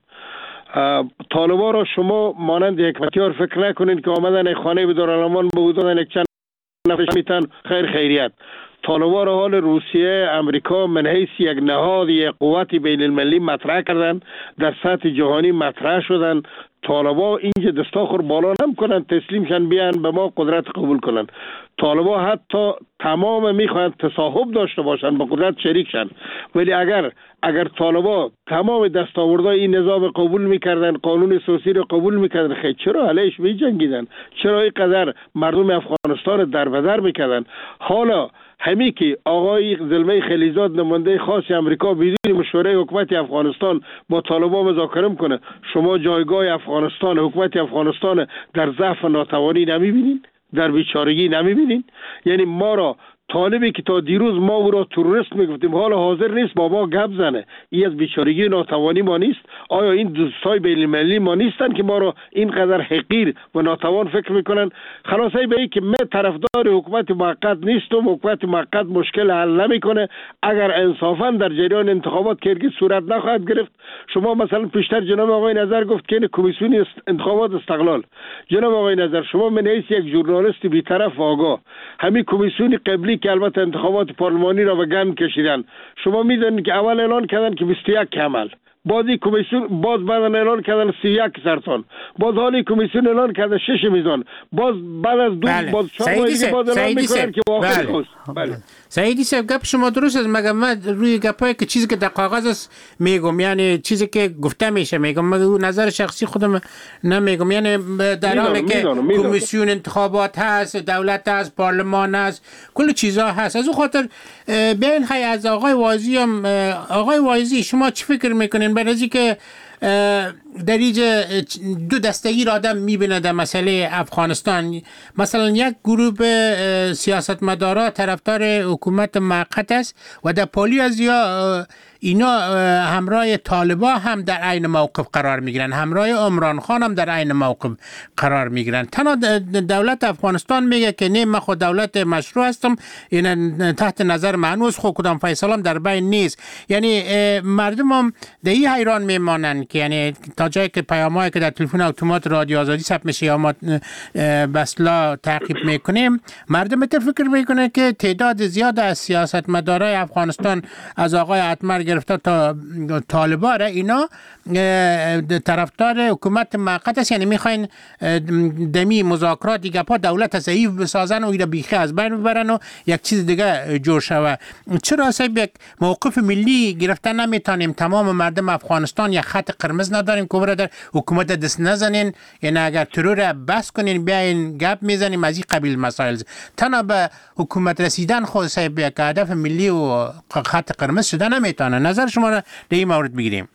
[SPEAKER 6] طالبان را شما مانند حکمتیار فکر نکنید که آمدن خانه بدارالمان به حدود یک چند نفر میتن خیر خیریت. طالبان را حال روسیه، امریکا من حیث یک نهاد یک قوت بین المللی مطرح کردن، در سطح جهانی مطرح شدن. طالبان اینجا دستاخر بالا نمی کنن تسلیم شن بیان به ما قدرت قبول کنن. طالبان حتی تمام میخوان تصاحب داشته باشن، به قدرت شریک شن. ولی اگر اگر طالبان تمام دستاوردهای این نظام قبول میکردن، قانون اساسی رو قبول میکردن، خیلی چرا علیش میجنگیدن؟ چرا اینقدر مردم افغانستان در بدر میکردن؟ حالا همی که آقای زلمه خلیزاد نماینده خاص امریکا بدون مشوره حکومت افغانستان با طالبان مذاکره میکنه، شما جایگاه افغانستان، حکومت افغانستان در ضعف و ناتوانی نمیبینین؟ در بیچارگی نمیبینین؟ یعنی ما را طالبی که تا دیروز ما او را تروریست میگفتیم حالا حاضر نیست با ما گپ زنه، این از بیچارگی و ناتوانی ما نیست؟ آیا این دوستای بین المللی ما نیستن که ما را اینقدر حقیر و ناتوان فکر میکنن؟ خلاصه به این که من طرفدار حکومت موقت نیستم. حکومت موقت مشکل حل نمیکنه اگر انصافا در جریان انتخابات کرگی صورت نخواهد گرفت. شما مثلا پیشتر جناب آقای نظر گفت که کمیسیون انتخابات استقلال، جناب آقای نظر شما من حیث یک ژورنالیست بی‌طرف و آگاه، همین کمیسیون قبلی که البته انتخابات پارلمانی را به گند کشیدن، شما میدونید که اول اعلان کردن که بیست و یک کمل، بعدی کمیسیون باز بعد اعلان کردن سی و یک سرطان، باز حالی کمیسیون اعلان کرده شش میزان، باز بعد از دو
[SPEAKER 5] بله.
[SPEAKER 6] باز چهار ماه دیگه باز اعلان میکنن که واقعا
[SPEAKER 5] بله.
[SPEAKER 6] بله.
[SPEAKER 5] سعیدی صاحب گپ شما درست است، مگر من روی گپایی که چیزی که در کاغذ است میگم، یعنی چیزی که گفته میشه میگم، مگر نظر شخصی خودم نمیگم. یعنی در حالی که کمیسیون انتخابات هست، دولت هست، پارلمان هست، کل چیزا هست. از اون خاطر بیاین خیلی از آقای وایزی هم، آقای وایزی شما چی فکر میکنین برای که در اینجا دو دستگی را آدم میبینه در مسئله افغانستان؟ مثلا یک گروه سیاستمدارا طرفدار حکومت موقت است و در پالی از یا اینا همراه طالبا هم در عین موقف قرار میگیرن، همراه عمران خان هم در عین موقف قرار میگیرن. تنها دولت افغانستان میگه که نه من خود دولت مشروع هستم، این تحت نظر معنوس خود کدام فیصله هم در بین نیست. یعنی مردم هم در این حیران میمانن که یعنی تا جایی که پیامایی که در تلفن اتومات رادیو آزادی ثبت میشه یا ما بسلا تعقیب میکنیم، مردم تر فکر میکنه که تعداد زیاد از سیاستمدارای افغانستان از آقای اتمر گرفته تا طالبان اینا طرفدار حکومت موقت است. یعنی میخواین دمی مذاکرات دیگه پا دولت ضعیف بسازن و اینا بیخی از بین ببرن و یک چیز دیگه جور شوه. چرا صاحب یک موقف ملی گرفتن نمیتونیم؟ تمام مردم افغانستان یک خط قرمز نداریم که برادر حکومت دست نزنین، یعنی اگر ترور بس کنین بیاین گپ میزنیم از این قبیل مسائل. تنها به حکومت رسیدن خود صاحب یک هدف ملی و خط قرمز شده نمیتونه. نظر شما را در این مورد بگیریم.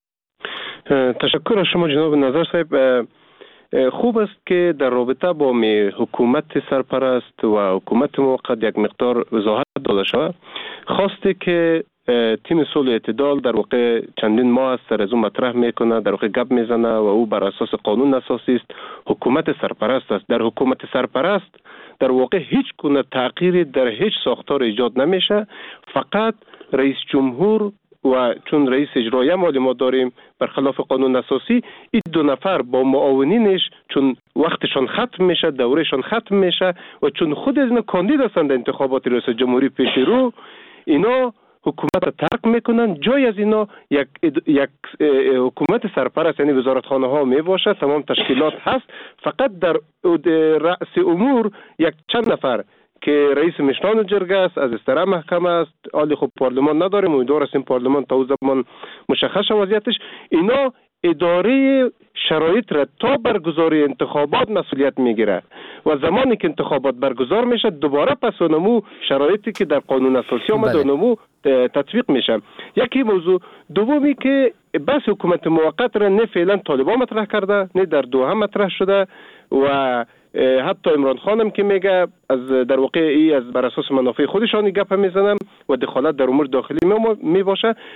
[SPEAKER 8] تشکر از شما جناب نظر صاحب. خوب است که در رابطه با حکومت سرپرست و حکومت موقت یک مقدار وضاحت داده شود. خواسته که تیم صلح اعتدال در واقع چندین ماه است سر از اون مطرح میکنه، در واقع گپ میزنه و او بر اساس قانون اساسی است، حکومت سرپرست است. در حکومت سرپرست در واقع هیچ گونه تغییری در هیچ ساختار ایجاد نمیشه، فقط رئیس جمهور و چون رئیس اجرایی مالی ما داریم برخلاف قانون اساسی، این دو نفر با معاونینش چون وقتشان ختم میشه، دورهشان ختم میشه و چون خود از اینا کاندید هستند انتخابات ریاست جمهوری پیش رو، اینا حکومت را ترک میکنن. جای از اینا یک یک حکومت سرپرست یعنی وزارتخانه ها می باشه، تمام تشکیلات هست، فقط در رأس امور یک چند نفر که رئیس مشنان جرگه است، از استرا محکمه است، حالی خب پارلمان نداریم، امیدوار هستیم پارلمان تا زمان مشخص وضعیتش. اینا اداره شرایط را تا برگزاری انتخابات مسئولیت میگیره و زمانی که انتخابات برگزار میشه دوباره پس اونمو شرایطی که در قانون اساسی آمده اونمو تطبیق میشه. یکی موضوع دومی که بس حکومت موقت را نه فعلا طالبان مطرح کرده نه در دوحه مطرح شده و حتی عمران خانم که میگه از در واقع ای از بر اساس منافع خودشان گپ میزنن و دخالت در امور داخلی می باشه.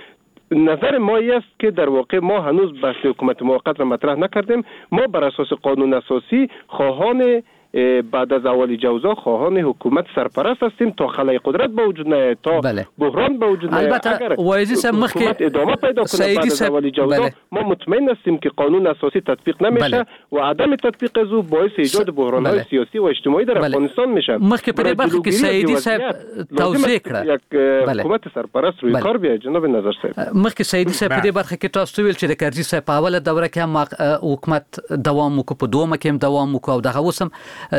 [SPEAKER 8] نظر ما است که در واقع ما هنوز بحث حکومت موقت را مطرح نکردیم. ما بر اساس قانون اساسی خواهان بعد از اول جوزا خواهان حکومت سرپرست هستیم تا خلای قدرت به وجود نیاید، تا بله. بحران به وجود نیاید.
[SPEAKER 4] البته وایزی صاحب مخکې
[SPEAKER 8] ادامه پیدا کنه بعد از اول جوزا بله. ما مطمئن هستیم که قانون اساسی تطبیق نمیشه بله. و عدم تطبیق از او باعث ایجاد بحران های بله. سیاسی و اجتماعی در بله. افغانستان میشه.
[SPEAKER 4] مخکې په دې برخه کې سعیدی صاحب توضیح کړه
[SPEAKER 8] یک بله. حکومت سرپرست روی بله. کار بیاید جناب نظر صاحب.
[SPEAKER 4] مخکې سعیدی صاحب په دې برخه کې تاسو ویل چې د کرزي صاحب په اوله دوره کې هم حکومت دوام وکړ، په دومه کې هم دوام وکړ او دغه اوسم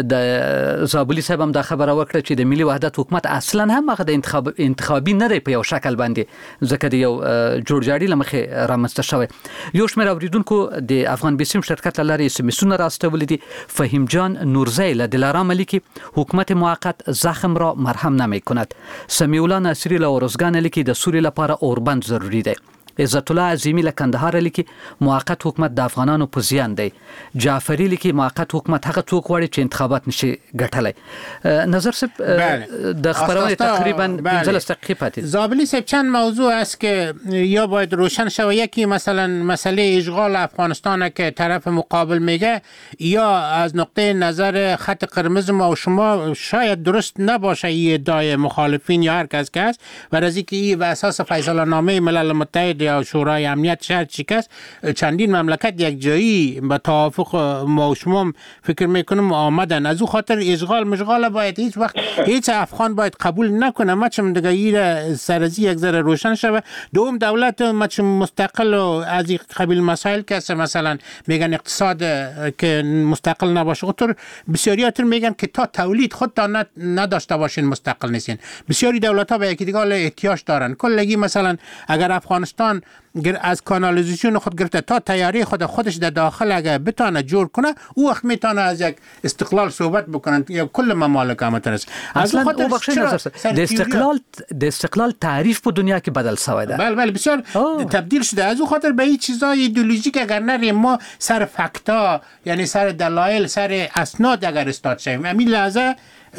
[SPEAKER 4] د زابلی صاحب هم دا خبره وکړه چې د ملي وحدت حکومت اصلا هم هغه د انتخاب انتخابي نه دی په یو شکل باندې، ځکه د یو جوړجاړي لمخې رامنځته شوی. یو شمېر اوریدونکو د افغان بیسیم شرکت لاري سمسونه راستولې دي. فهیم جان نورزی له دلارام لیکي حکومت موقت زخم را مرهم نمی کند. سمیع الله ناصری له ورزګان لیکي د سوري لپاره اوربند ضروری دی. عزت الله عظیمی له کندهار لیکي موقت حکومت د افغانانو په زیان دی. جعفری لیکي موقت حکومت هغه څوک وړي چې انتخابات نشي ګټلای. نظر صاحب د خبرونه تقریبا پنځلس دقیقې پاتې.
[SPEAKER 5] زابلی صاحب چند موضوع است که یا باید روشن شود. یکی مثلا مسئله اشغال افغانستان که طرف مقابل میگه، یا از نقطه نظر خط قرمز ما و شما شاید درست نباشه این ادعای مخالفین یا هر کس که است، و از اینکه این و اساس فیصله نامه ملل متحد یا شورای امنیت شرط شکست چندین مملکت یک جایی به توافق ما و شما فکر میکنم آمدن. از او خاطر اشغال مشغال باید هیچ وقت هیچ افغان باید قبول نکنه. ما چم دیگه این سرزی یک ذره روشن شوه. دوم دولت ما چم مستقل و از این قبیل مسائل که مثلا میگن اقتصاد که مستقل نباشه، خاطر بسیاریاتون میگن که تا تولید خود تا نداشته باشین مستقل نیستین. بسیاری دولت ها به یکی دیگه احتیاج دارن. کلگی مثلا اگر افغانستان از کانالیزاسیون خود گرفته تا تیاری خود خودش در داخل اگه بتونه جور کنه، او وقت میتونه از یک استقلال صحبت بکنن یا کل ممالک همتون است.
[SPEAKER 4] اصلا او بخش د استقلال د استقلال تعریف په دنیا کې بدل شوی ده.
[SPEAKER 5] بله بله بسیار تبدیل شده. از او خاطر به این چیزای ایدئولوژیک اگر نریم، ما سر فکتا یعنی سر دلایل سر اسناد اگر استاد شویم، همین لحظه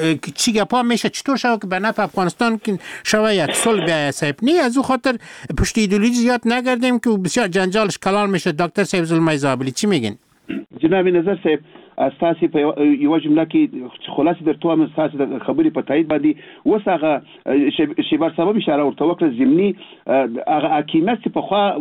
[SPEAKER 5] چی گپا میشه چطور شو که به نفع افغانستان که شوه یک صلح بیایه صاحب نی. از او خاطر پشت ایدئولوژی زیاد نگردیم که بسیار جنجالش کلان میشه. دکتر صاحب زلمای زابلی چی میگین؟
[SPEAKER 7] جناب نظر صاحب اساسي په یو جمله کې خلاصې درته وایم، اساسي د خبرې په تایید باندې اوس هغه شیبر سبب اشاره ورته وکړه ضمني هغه حکومت چې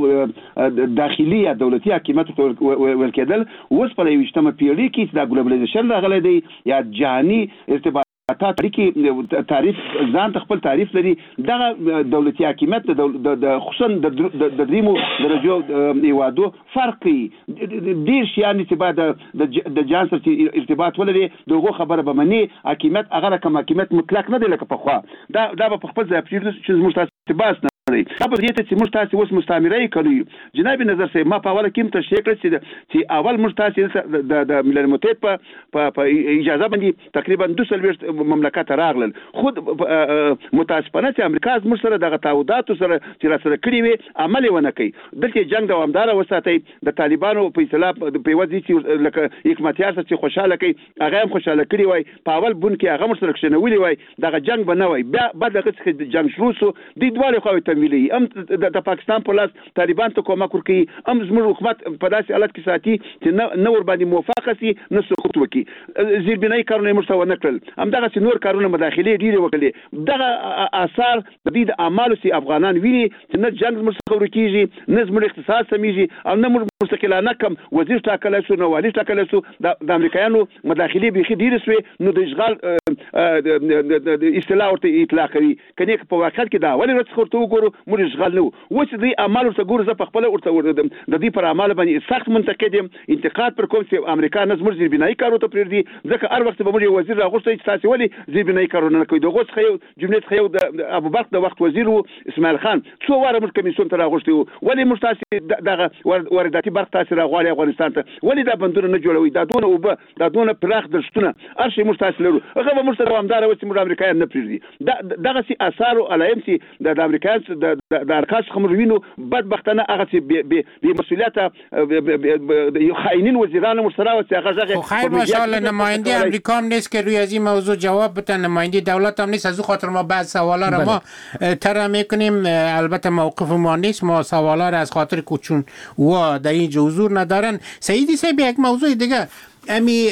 [SPEAKER 7] پخوا داخلي یا دولتي حکومت ویل کېدل، اوس په یویشتمه پیړۍ کې چې د ګلوبلایزیشن راغلی دی یا جهاني ارتباط تاریخي تعریف ځان خپل تعریف لري. دغه دولتي حکومت د خصوصا د دریمو درجو ایوادو فرقي ډیر شیان چې بعد د جان سره ارتباط ولري دغه خبره به مني. حکومت هغه رقم حکومت مطلق نه دی لکه په خوا. دا دا په خپل ځای چې موږ تاسو باس نه دی. په دې ته چې موږ تاسو اوس مستعمره کوي. جناب نظر صاحب ما په اوله کې هم تشریح کړی چې اول موږ تاسو د ملل متحد په په اجازه باندې تقریبا دوه سل مملکت راغلل. خود متاسفانه چې امریکا موږ سره دغه تعهدات سره چې را سره کړی وي عمل ونه کوي. دلته جنگ دوامدار وساتي. د طالبانو په اصطلاح په وځي چې لکه حکومتیار چې خوشاله کوي هغه هم خوشاله کړی وای. په اول بون کې هغه موږ سره کښنولي وای. دغه جنگ به نه وای. بیا بعد هغه چې جنگ شروع شو د دوه خو تمویلي هم د پاکستان په لاس طالبان ته کومک ورکړي، هم زموږ حکومت په داسې حالت کې ساتي چې نه ور باندې موافقه سي نه سقوط وکړي. زیربنای کارونه موږ څه ونه کړل. هم دغه چې نور کارونه مداخلي ډیره وکړي. دغه آثار د دې د اعمالو سي افغانان ویني چې نه جنگ موږ ورکیږي، نه زموږ اقتصاد سميږي، او نه موږ مستقلانه کم وزیر ټاکل شو، نه والی ټاکل شو. د امریکایانو مداخلي بيخي ډیره سوي. نو د اشغال اصطلاح ورته اطلاق کوي. کني په واقعیت کې دا ولې ورته ورته وګورو موږ اشغال نه وو. و چې دې اعمال ورته ګورو زه په خپل ورته وردم د دې پر اعمال باندې سخت منتقد یم. انتقاد پر کوم چې امریکا نه زموږ زیربنای کارو ته پریږدي، ځکه هر وخت به موږ وزیر راغوښتي چې تاسو ولې زیربنای کارونه نه کوي. دغه څه یو جمله څه یو د ابو بکر د وخت وزیر وو اسماعیل خان څو واره موږ کمیسیون ته راغوښتي وو. ولې موږ تاسو دغه وارداتي برخه تاسو راغواړي افغانستان ته، ولې دا بندونه نه جوړوي؟ دا دونه او دا دونه پراخ درشتونه هر شي موږ تاسو لرو. هغه موږ
[SPEAKER 15] وروسته دوامدار اوسې موږ امریکایان نه پرېږدي دغه سي اثار او علایم سي د امریکایانو د ارکاس خمروینو بدبختانه هغه سي بی مسئولیت یو خائنین وزیران مرسلا و هغه
[SPEAKER 5] خیر ماشاءالله نماینده امریکا هم نیست که روی از این موضوع جواب بدن، نماینده دولت هم نیست. از اون خاطر ما بعض سوالا رو ما طرح میکنیم، البته موقف ما نیست، ما سوالا رو از خاطر کوچون و در این حضور ندارن. سیدی صاحب یک موضوع دیگه، امی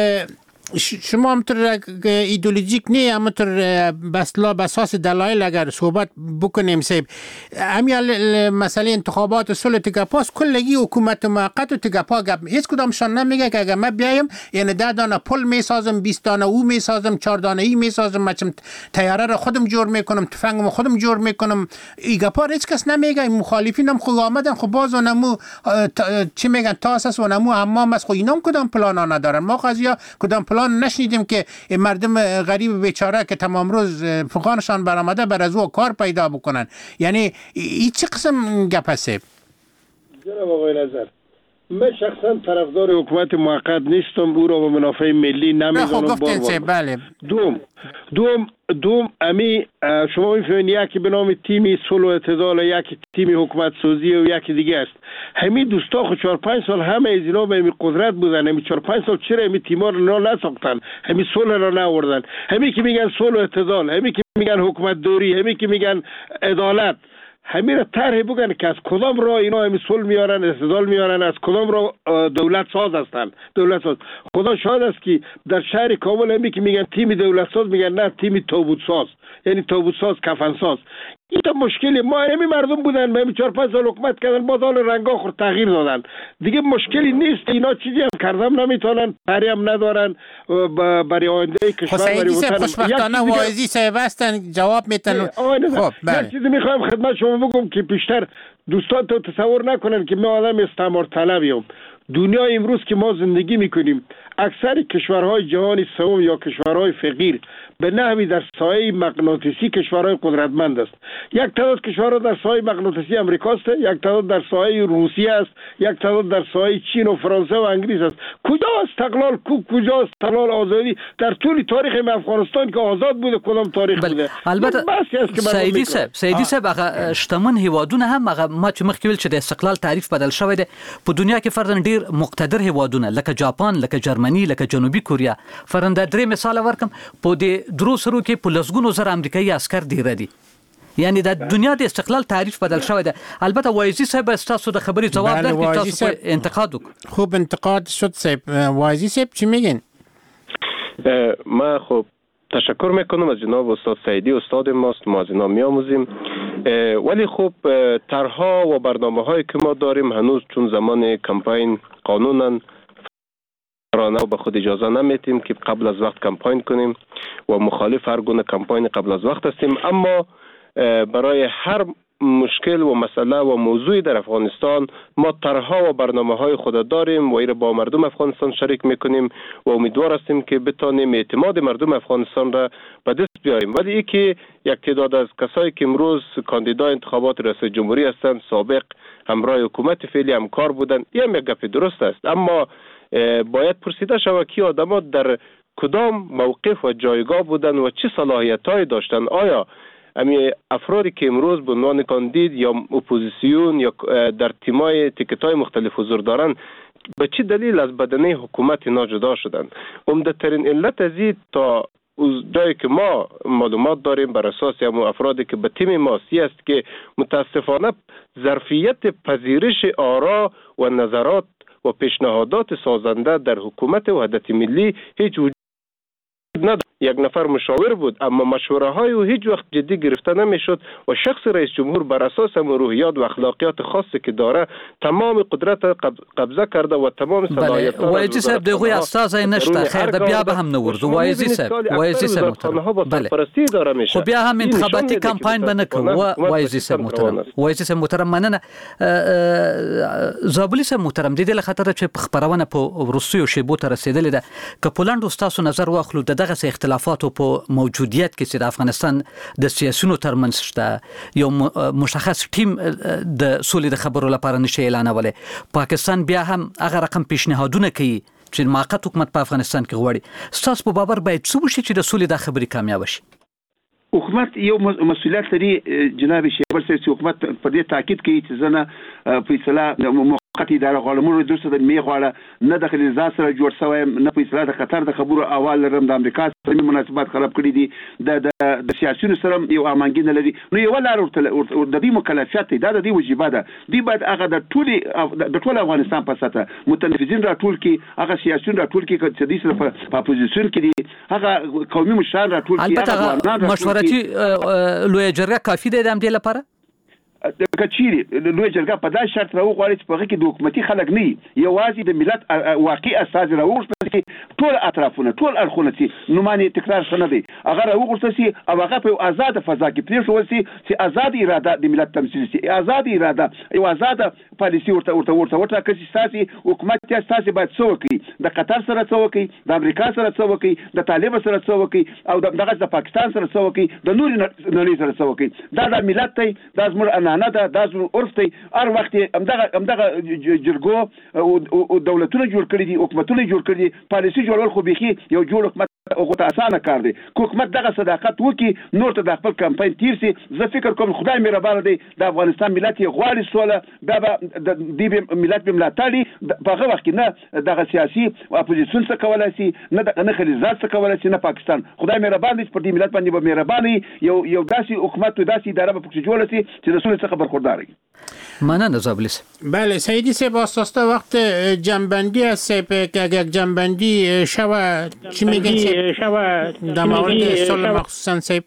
[SPEAKER 5] شما همطور ایدئولوژیک نه، همطور بسلا بساس دلایل اگر صحبت بکنیم سیب همی مسئله انتخابات صلح تگپاس کلگی حکومت موقت و تگپا گپ هیچ کدامشان نمیگه که اگر من بیایم یعنی ده دانه پل میسازم، بیست دانه او میسازم، چهار دانه ای میسازم، مچم تیاره را خودم جور میکنم، تفنگم خودم جور میکنم. ای گپا هیچ کس نمیگه. مخالفین هم خود آمدن خب باز و نمو چی میگن تاسس و نمو حمام است. خب اینام کدام پلانا ندارن. ما قضیه کدام پلان نشنیدیم که مردم غریب بیچاره که تمام روز فقانشان برآمده بر از او کار پیدا بکنن. یعنی این چه قسم گپ است؟
[SPEAKER 6] جناب آقای نظر، من شخصا طرفدار حکومت موقت نیستم، او را به منافع ملی نمیدانم.
[SPEAKER 5] بله.
[SPEAKER 6] دوم دوم دوم امی شما میفهمید یکی به نام تیمی صلح و اعتدال، یکی تیم حکومت سازی و یکی دیگه است. همین دوستا خود چهار پنج سال همه از اینا به قدرت بودن، همین چهار پنج سال چرا همین تیما رو نساختن، همین صلح رو نآوردن؟ همین که میگن صلح و اعتدال، همین که میگن حکومت دوری، همین که میگن عدالت، همین را طرح بگن که از کدام راه اینا همین صلح میارن، اعتدال میارن، از کدام راه دولت ساز هستن. دولت ساز خدا شاهد است که در شهر کابل همین که میگن تیم دولت ساز، میگن نه تیم تابوت ساز، یعنی تابوت ساز کفن ساز. این تا مشکلی ما همین مردم بودن، به همین چهار پنج سال حکومت کردن، باز حال رنگا خود تغییر دادن. دیگه مشکلی نیست. اینا چیزی هم کردم نمیتونن، پری هم ندارن برای آینده کشور.
[SPEAKER 5] حسینی صاحب خوشبختانه واعظی صاحب هستن، جواب میتن.
[SPEAKER 6] خب یک چیزی میخوام خدمت شما بگم که پیشتر دوستان تو تصور نکنن که ما آدم استعمار طلبیم. دنیا امروز که ما زندگی میکنیم، اکثر کشورهای جهان سوم یا کشورهای فقیر به نحوی در سایه مغناطیسی کشورهای قدرتمند است. یک تعداد کشورها در سایه مغناطیسی امریکا است، یک تعداد در سایه روسیه است، یک تعداد در سایه چین و فرانسه و انگلیس است. کجا استقلال کو کجا استقلال آزادی در طول تاریخ افغانستان که آزاد بوده کدام تاریخ
[SPEAKER 4] بل.
[SPEAKER 6] بوده؟
[SPEAKER 4] البته سیدی صاحب سیدی صاحب هغه شتمن هیوادونه هم هغه ما چې مخکې ویل چې د استقلال تعریف بدل شوی دی په دنیا کې فرضاً ډیر مقتدر هیوادونه لکه جاپان، لکه جرمني، لکه جنوبي کوریا. فرضاً د درې مثال ورکم په دې درو سرو کې په لسګونو زر امریکایي عسكر ډیر دي. یعنی د دنیا د استقلال تعریف بدل شوی دی. البته وایزی صاحب تاسو د خبرې جواب درکړئ، تاسو انتقاد وکړئ.
[SPEAKER 5] خوب انتقاد شد صاحب. وایزی صاحب چی میگین؟
[SPEAKER 8] ما خب تشکر میکنم از جناب استاد سعیدی، استاد ماست، ما از اینا میآموزیم. ولی خب طرح‌ها و برنامه‌هایی که ما داریم هنوز چون زمان کمپاین قانونا رانه به خود اجازه نمیتیم که قبل از وقت کمپاین کنیم و مخالف هر گونه کمپاین قبل از وقت هستیم. اما برای هر مشکل و مسئله و موضوعی در افغانستان ما طرح‌ها و برنامه‌های خود داریم و این با مردم افغانستان شریک میکنیم و امیدوار هستیم که بتانیم اعتماد مردم افغانستان را به دست بیاریم. ولی اینکه یک تعداد از کسایی که امروز کاندیدای انتخابات ریاست جمهوری هستند سابق همراه حکومت فعلی همکار بودن، این یک گپ درست است، اما باید پرسیده شود که آدم‌ها در کدام موقف و جایگاه بودن و چه صلاحیت‌هایی داشتن. آیا امی افرادی که امروز به عنوان کاندید یا اپوزیسیون یا در تیمای تیکت‌های مختلف حضور دارن به چه دلیل از بدنه حکومت اینا جدا شدن؟ عمده‌ترین علت از این تا جایی که ما معلومات داریم بر اساس هم افرادی که به تیم ماسی است که متاسفانه ظرفیت پذیرش آرا و نظرات و پیشنهادات سازنده در حکومت وحدت ملی هیچ وجود ندارد. یک نفر مشاور بود اما مشوره های او هیچ وقت جدی گرفته نمیشد و شخص رئیس جمهور بر اساس روحیات و اخلاقیات خاصی که داره تمام قدرت قبضه کرده و تمام صلاحیت
[SPEAKER 4] بله وایزی صاحب دغه استاد نشته خیر د بیا به هم نورد وایزی صاحب وایزی صاحب
[SPEAKER 8] بله پرستی داره میشه
[SPEAKER 4] خو بیا هم انتخاباتی کمپاین بنه کو وایزی صاحب محترم وایزی صاحب محترم مننه زابلی صاحب محترم د دې خاطر چې خبرونه په روسیو شیبو ته رسیدلې ده ک پولند استاسو نظر واخلو دغه اختلافاتو په موجودیت کې چې د افغانستان د سیاسيونو ترمنځ شته یو مشخص ټیم د سولې د خبرو لپاره نشي اعلانوله. پاکستان بیا هم هغه رقم پیشنهادونه کوي چې موقت حکومت په افغانستان کې غواړي، ستاسو په باور باید څه وشي چې د سولې د خبرې کامیاب شي؟
[SPEAKER 15] حکومت یو مسؤلیت لري جناب شیبر صاحب، چې حکومت په دې تاکید کوي چې زنه فیصله موقت اداره غواړم دوسته د می غواړه نه د خلیزات سره جوړ شوی، نه فیصله د قطر د خبرو اول لرم د امریکا سره مناسبات خراب کړی دي، د د سیاسيونو سره یو امانګینه لري. نو یو لار ورته د دې مکلفیت دی، دا د دې وجیبه ده. دی باید هغه د ټولي د ټول افغانستان په ساته متنفذین راټول کی، هغه سیاسيون راټول کی چې د سره په اپوزیشن کې دي، هغه قومي مشران راټول کی.
[SPEAKER 4] البته مشورتي لوی جرګه کافی دی د دې لپاره؟
[SPEAKER 15] کچيري لوی جرګه په دا شرط راوغواړي چې په هغه کې د حکومتي خلک نه یوازې د ملت واقعي اساس راوغوښتل چې ټول اطرافونه ټول اړخونه چې نومانه تکرار شنه دي هغه راوغوښتل شي او هغه په آزاد فضا کې پریښول شي چې آزاد اراده د ملت تمثيل شي، آزاد اراده یو آزاد پالیسي ورته ورته ورته ورته کې سیاسي حکومت ته سیاسي باید څه وکړي، د قطر سره څه وکړي، د امریکا سره څه وکړي، د طالب سره څه وکړي او دغه د پاکستان سره څه وکړي، د نوري نړۍ سره څه وکړي. دا د ملت ته د زموږ نه ده دا زموږ عرف دی. هر وخت همدغه همدغه جرګو او دولتونه جوړ کړي دي، حکومتونه جوړ کړي دي، پالیسي جوړول خو بيخي یو جوړ حکومت او ته اسانه کار دی. حکومت دغه صداقت وکي نور ته د خپل کمپاین تیر سي. زه فکر کوم خدای مې ربانه دی د افغانستان ملت یې غواړي سوله، دا به د دې ملت به ملاتړي په هغه وخت کې نه دغه سیاسي اپوزیشن څه کولای شي، نه د نه خلیزات څه کولای شي، نه پاکستان. خدای مې ربانه پر دې ملت باندې به مهرباني یو یو داسي حکومت او داسي اداره به پکې جوړه شي چې د سولې څخه برخوردار وي.
[SPEAKER 4] مننه زابلیس.
[SPEAKER 5] بله سیدی سیب آساستا وقت جنبندی از سیب که اگر جنبندی شوه چی میگن سیب شوه در مورد صلح مخصوصا سیب؟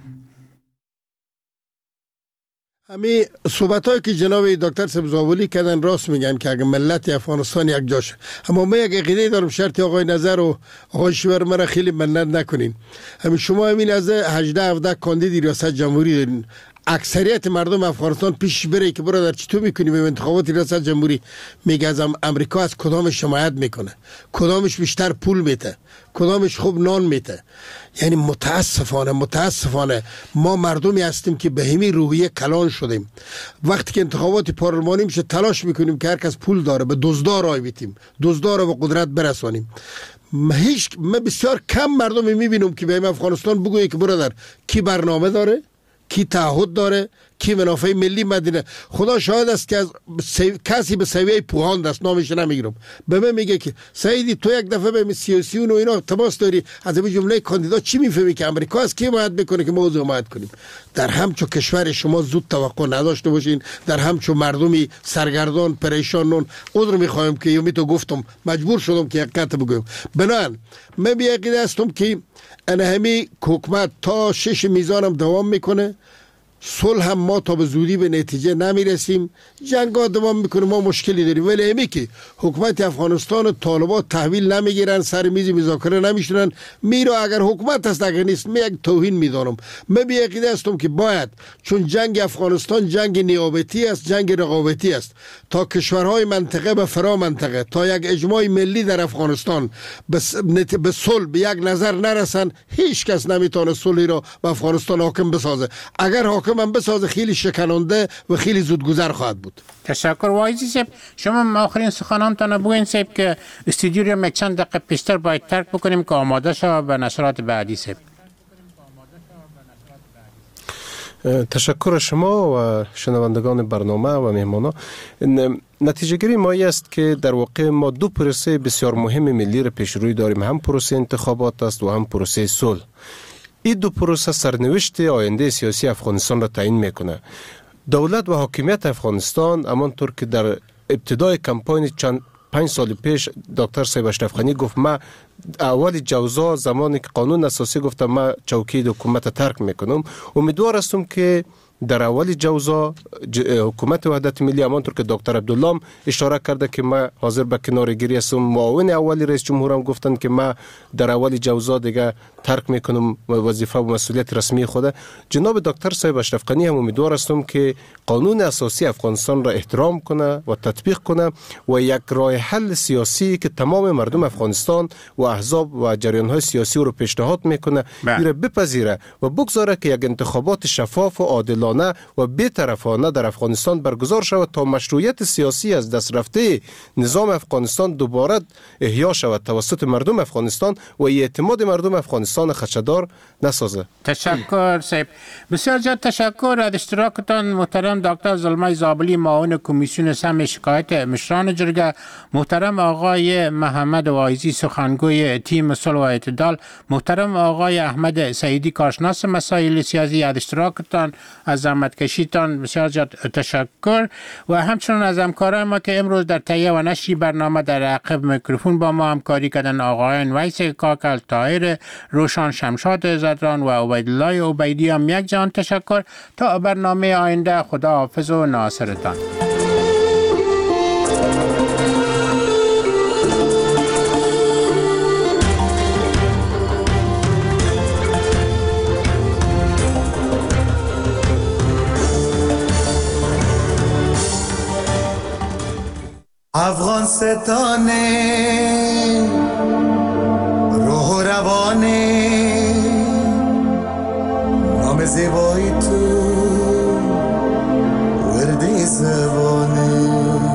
[SPEAKER 6] همین صحبت هایی که جناب دکتر سبزاولی کردن راست میگن که اگر ملت افغانستان یک جاشه، اما من یک عقیده دارم شرط آقای نظر و آقای شیور مرا خیلی منت نکنین. همین شما همین از هجده هفده کاندید ریاست جمهوری دارین، اکثریت مردم افغانستان پیش بره که برادر چطور میکنی به انتخابات ریاست جمهوری؟ میگه از امریکا از کدامش حمایت میکنه، کدامش بیشتر پول میده، کدامش خوب نان میده. یعنی متاسفانه متاسفانه ما مردمی هستیم که به همین روحیه کلان شدیم. وقتی که انتخابات پارلمانی میشه تلاش میکنیم که هر کس پول داره به دزدار رای بدیم، دزدار رو به قدرت برسانیم. هیچ من بسیار کم مردمی میبینم که به افغانستان بگویه که برادر کی برنامه داره، کی تعهد داره، کی منافع ملی مدینه. خدا شاهد است که از سو... کسی به سویه پوهان دست نامش نمیگیرم. به من میگه که سعیدی تو یک دفعه به سیاسیون و اینا تماس داری، از این جمله کاندیدا چی میفهمی که امریکا از کی حمایت میکنه که ما او حمایت کنیم؟ در همچو کشور شما زود توقع نداشته باشین، در همچو مردمی سرگردان پریشانون عذر میخوایم که یومی تو گفتم مجبور شدم که حقیقت بگویم. بنان من به عقیده هستم که ان همی حکومت تا شش میزانم دوام میکنه، صلح هم ما تا به زودی به نتیجه نمیرسیم، جنگ ها دوام میکنه، ما مشکلی داریم. ولی همی که حکومت افغانستان و طالبان تحویل نمیگیرن، سر میز مذاکره نمیشونن، میرو اگر حکومت هست اگر نیست من یک توهین میدانم. من به عقیده هستم که باید، چون جنگ افغانستان جنگ نیابتی است، جنگ رقابتی است، تا کشورهای منطقه به فرا منطقه، تا یک اجماع ملی در افغانستان به صلح به یک نظر نرسن، هیچ کس نمیتونه صلحی را به افغانستان حاکم بسازه. اگر حاکم من بسازه خیلی شکننده و خیلی زودگذر خواهد بود.
[SPEAKER 5] تشکر وایزی صاحب. شما آخرین سخنانتان بگوین صاحب که استودیو رو یک چند دقیقه پیشتر باید ترک بکنیم که آماده شود به نشرات بعدی صاحب.
[SPEAKER 8] تشکر شما و شنوندگان برنامه و مهمانان. نتیجه گیری ما است که در واقع ما دو پروسه بسیار مهم ملی را پیش روی داریم، هم پروسه انتخابات است و هم پروسه صلح. این دو پروسه سرنوشت آینده سیاسی افغانستان را تعیین میکنه. دولت و حاکمیت افغانستان همانطور که در ابتدای کمپاین چند پنج سال پیش دکتر صاحب اشرف غنی گفت ما اول جوزا زمانی که قانون اساسی گفتم ما چوکی حکومت ترک میکنم، امیدوار هستم که در اول جوزا حکومت وحدت ملی همانطور که دکتر عبدالله اشاره کرده که ما حاضر به کناره‌گیری هستم، معاون اولی رئیس جمهور هم گفتن که ما در اول جوزا دیگه ترک میکنم وظیفه و مسئولیت رسمی خود. جناب دکتر صاحب اشرف غنی هم امیدوار هستم که قانون اساسی افغانستان را احترام کنه و تطبیق کنه و یک راه حل سیاسی که تمام مردم افغانستان و احزاب و جریان‌های سیاسی رو پیشنهاد میکنه ایره بپذیره و بگذاره که یک انتخابات شفاف و عادلانه عادلانه و بی‌طرفانه در افغانستان برگزار شود تا مشروعیت سیاسی از دست رفته نظام افغانستان دوباره احیا شود توسط مردم افغانستان و اعتماد مردم افغانستان خدشه‌دار نسازه.
[SPEAKER 5] تشکر صاحب. بسیار زیاد تشکر از اشتراکتان محترم دکتر زلمه زابلی معاون کمیسیون سم شکایت مشران جرگه، محترم آقای محمد واعظی سخنگوی تیم صلح و اعتدال، محترم آقای احمد سعیدی کارشناس مسائل سیاسی. از اشتراکتان از زحمت کشیتان بسیار زیاد تشکر و همچنین از همکاران ما که امروز در تهیه و نشر برنامه در عقب میکروفون با ما همکاری کردن آقایان ویس کاکل، طاهر روشان، شمشاد زدران و عبیدالله عبیدی. هم یک جان تشکر. تا برنامه آینده خدا حافظ و ناصرتان.
[SPEAKER 16] افغان ستانه روح و روانه نام زیبایی تو وردی زبانه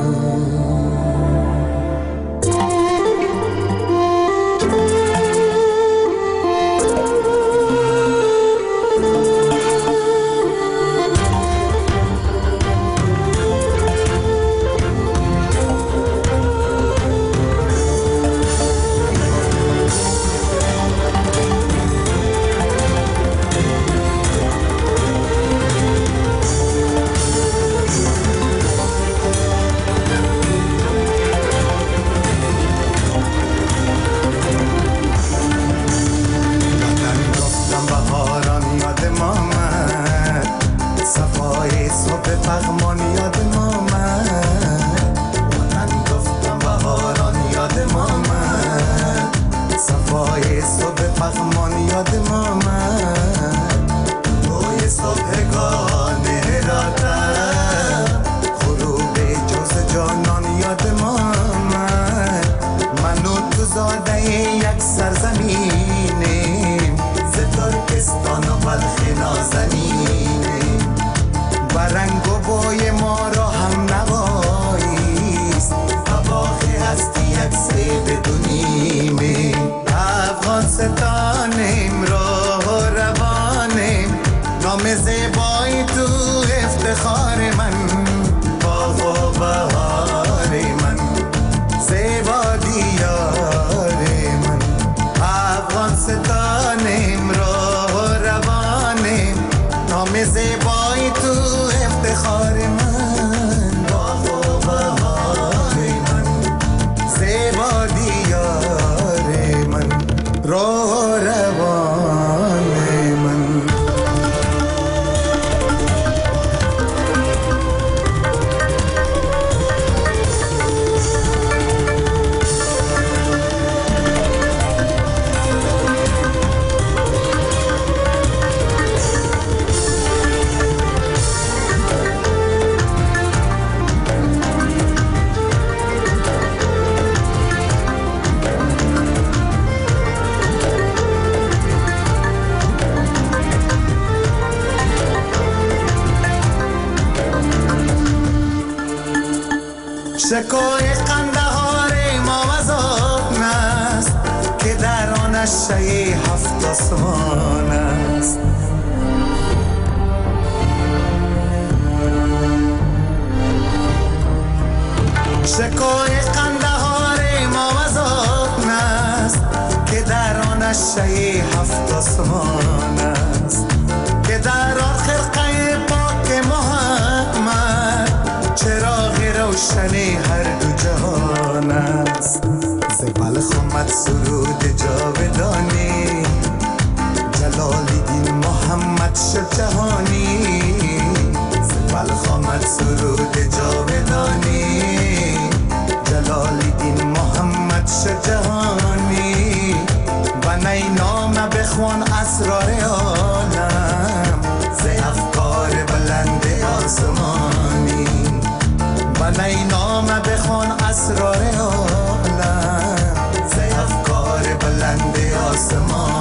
[SPEAKER 16] شکوی قندهار ما وزان است که در آن شی هفت آسمان است. شکوی قندهار ما وزان است که در آن شی هفت آسمان است، که در آن خرقه پاک محمد چراغ روشنی هر دو جهان است. ز بلخ آمد سرود جاودانی، جلال الدین محمد شد جهانی. ز بلخ آمد سرود جاودانی، جلال الدین محمد شد جهانی. و نی نام بخوان اسرار عالم ز افکار بلند آسمانی. و نی نام بخوان اسرار عالم ز افکار بلند آسمان.